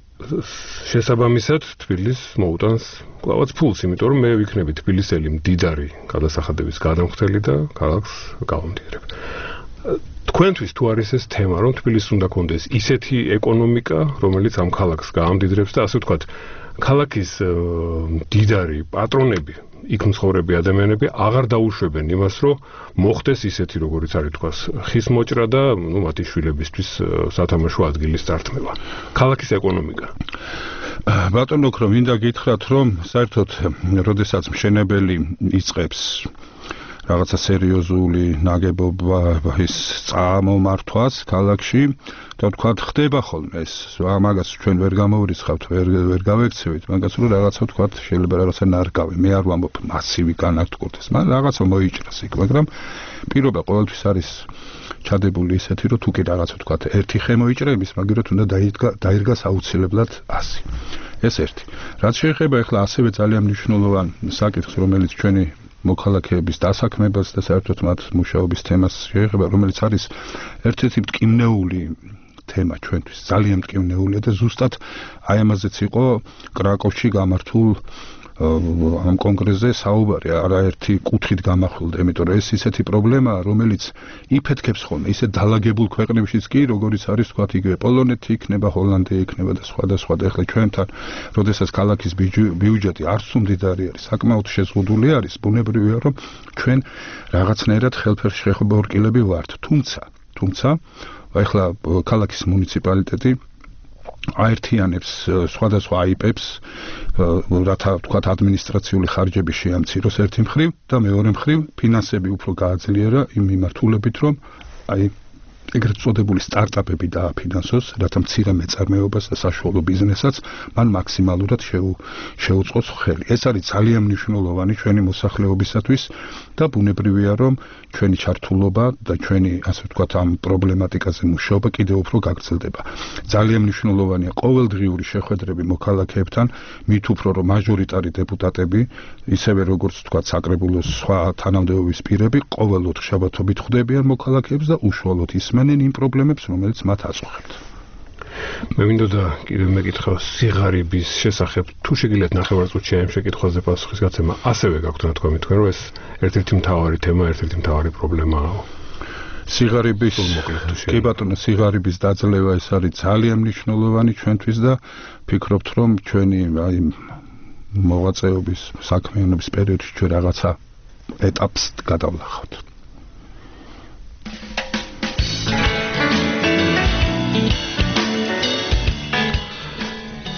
Speaker 2: შესაბამისად თბილისს მოუტანს კლავაც ფულს, იმიტომ რომ მე ვიქნები თბილისელი მდიდარი გადასახადების გადამხდელი და ქალაქს გავამდიდრებ. თქვენთვის თუ არის ეს თემა, რომ თბილისს უნდა კონდეს ისეთი ეკონომიკა, რომელიც ამ ქალაქს გაამდიდრებს და ასე ვთქვათ, ქალაქის მდიდარი პატრონები, იქ მცხოვრები ადამიანები აღარ დაუშვებენ იმას, რომ მოხდეს ისეთი, როგორიც არის თქვას, ხის მოჭრა და, ну, მათი შვილებისთვის სათამაშო ადგილის წართმევა. ქალაქის ეკონომიკა.
Speaker 21: ბატონო, რომ მინდა გითხრათ, რომ საერთოდ, როდესაც მშენებელი იწყებს რაღაცა სერიოზული ნაგებობა ის წამომართვას ქალაქში, და თქვა ხდება ხოლმე ეს, მაგას ჩვენ ვერ გამოვრიცხავთ, ვერ ვერ გავექცევით, მაგას რომ რაღაცა თქვა შეიძლება რაღაცა ნარგავი, მე არ ვამბობ მასივი განადგურდეს, მაგრამ რაღაცა მოიჭრას იქ, მაგრამ პირობა ყოველთვის არის ჩადებული ისეთი, რომ თუ კი რაღაცა თქვა ერთი ხე მოიჭრების, მაგერად უნდა დაიდგა დაირგას აუცილებლად ასი. ეს ერთი. რაც შეეხება ახლა ასევე ძალიან მნიშვნელოვან საკითხს, რომელიც ჩვენი მოქალაქეების დასაქმებას და საერთოდ მათ მუშაობის თემას შეეხება, რომელიც არის ერთ-ერთი მტკივნეული თემა ჩვენთვის, ძალიან მტკივნეულია და ზუსტად აი ამაზეც იყო კრაკოვში გამართულ ამ კონგრესზე საუბარი, არაერთი კუთხით გამახვილდა, იმიტომ რომ ეს ისეთი პრობლემაა, რომელიც იფეთქებს ხოლმე ისე დაალაგებულ ქვეყნებშიც კი, როგორიც არის თქვა იგივე პოლონეთი იქნება, ჰოლანდია იქნება და სხვა და სხვა. და ახლა ჩვენთან, როდესაც ქალაქის ბიუჯეტი არც თუ მდიდარი არის, საკმაოდ შეზღუდული არის, ბუნებრივია, რომ ჩვენ რაღაცნაირად ხელფერშეღებორკილები ვართ. თუმცა, თუმცა, ახლა ქალაქის მუნიციპალიტეტი აერთიანებს სხვადასხვა აიპებს, რათა ვთქვათ ადმინისტრაციული ხარჯები შეამციროს ერთი მხრივ და მეორე მხრივ ფინანსები უფრო გააძლიერა იმ მიმართულებით, რომ აი ეგრეთ წოდებული სტარტაპები დააფინანსოს, რათა მცირე მეწარმეობას და საშუალო ბიზნესაც მან მაქსიმალურად შეუწყოს ხელი. ეს არის ძალიან მნიშვნელოვანი ჩვენი მოსახლეობისათვის და ბუნებრივია, რომ ჩვენი ჩართულობა და ჩვენი, ასე ვთქვათ, ამ პრობლემატიკაზე მუშაობა კიდევ უფრო გაგრძელდება. ძალიან მნიშვნელოვანია ყოველდღიური შეხვედრები მოქალაქეებთან, მით უფრო რომ მაჟორიტარი დეპუტატები, ისევე როგორც ვთქვათ, საკრებულოს სხვა თანამდებობის პირები ყოველ ოთხშაბათობით ხვდებიან მოქალაქეებს და უშუალოდ ისმენენ იმ პრობლემებს, რომელიც მათ აწუხებთ.
Speaker 2: მე მინდოდა კიდევ მეკითხა სიღარიბის შესახებ, თუ შეგიძლიათ ნახევარწუთში ამ შეკითხვაზე პასუხის გაცემა, ასევე გაქვთ რა თქვა მითქვა, რომ ეს ერთ-ერთი მთავარი თემა, ერთ-ერთი მთავარი პრობლემაა.
Speaker 21: სიღარიბის კი ბატონო, სიღარიბის დაძლევა ეს არის ძალიან მნიშვნელოვანი ჩვენთვის და ფიქრობთ, რომ ჩვენი აი მოღვაწეობის საქმიანობის პერიოდში ჩვენ რაღაცა ეტაპს გადავლახავთ.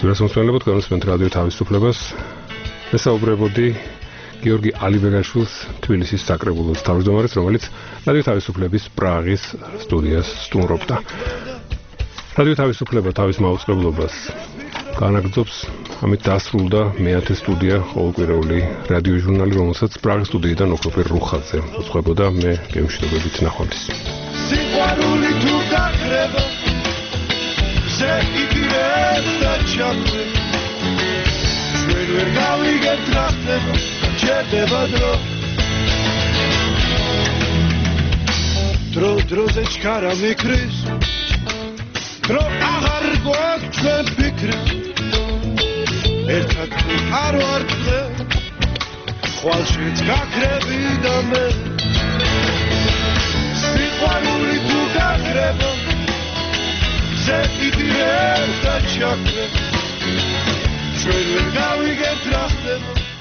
Speaker 2: რასმოსვენებოდ განსმენთ რადიო თავისუფლებას. ესაუბრებოდი გიორგი ალიბეგაშვილს, თბილისის საკრებულოს თავმჯდომარეს, რომელიც რადიო თავისუფლების პრაღის სტუდიას სტუმრობდა. რადიო თავისუფლება თავის მაუწყებლობას განაგრძობს, ამით დასრულდა მეათე სტუდია, ყოველკვირეული რადიო ჟურნალი, რომელსაც პრაღის სტუდიიდან ოქროპირ რუხაძე უძღვებოდა. მე გემშვიდობებით ნახვამდის.
Speaker 4: სიყვარული თუ გაქრება ზეიდირებ და ჩაქვე ჩვენ ვერ გავიგებთ რა ხდება ჩერდება დრო დრო დროზე ჩქარა მიქრის დრო აღარ გვაქვს ჩვენ ფიქრი ერთად არ ვარ დღე ხვალშიც გაქრები და მე სიყვარული თუ გაქრება ზეიდირებ და ჩაქვე ჩვენ ვერ გავიგებთ რა ხდება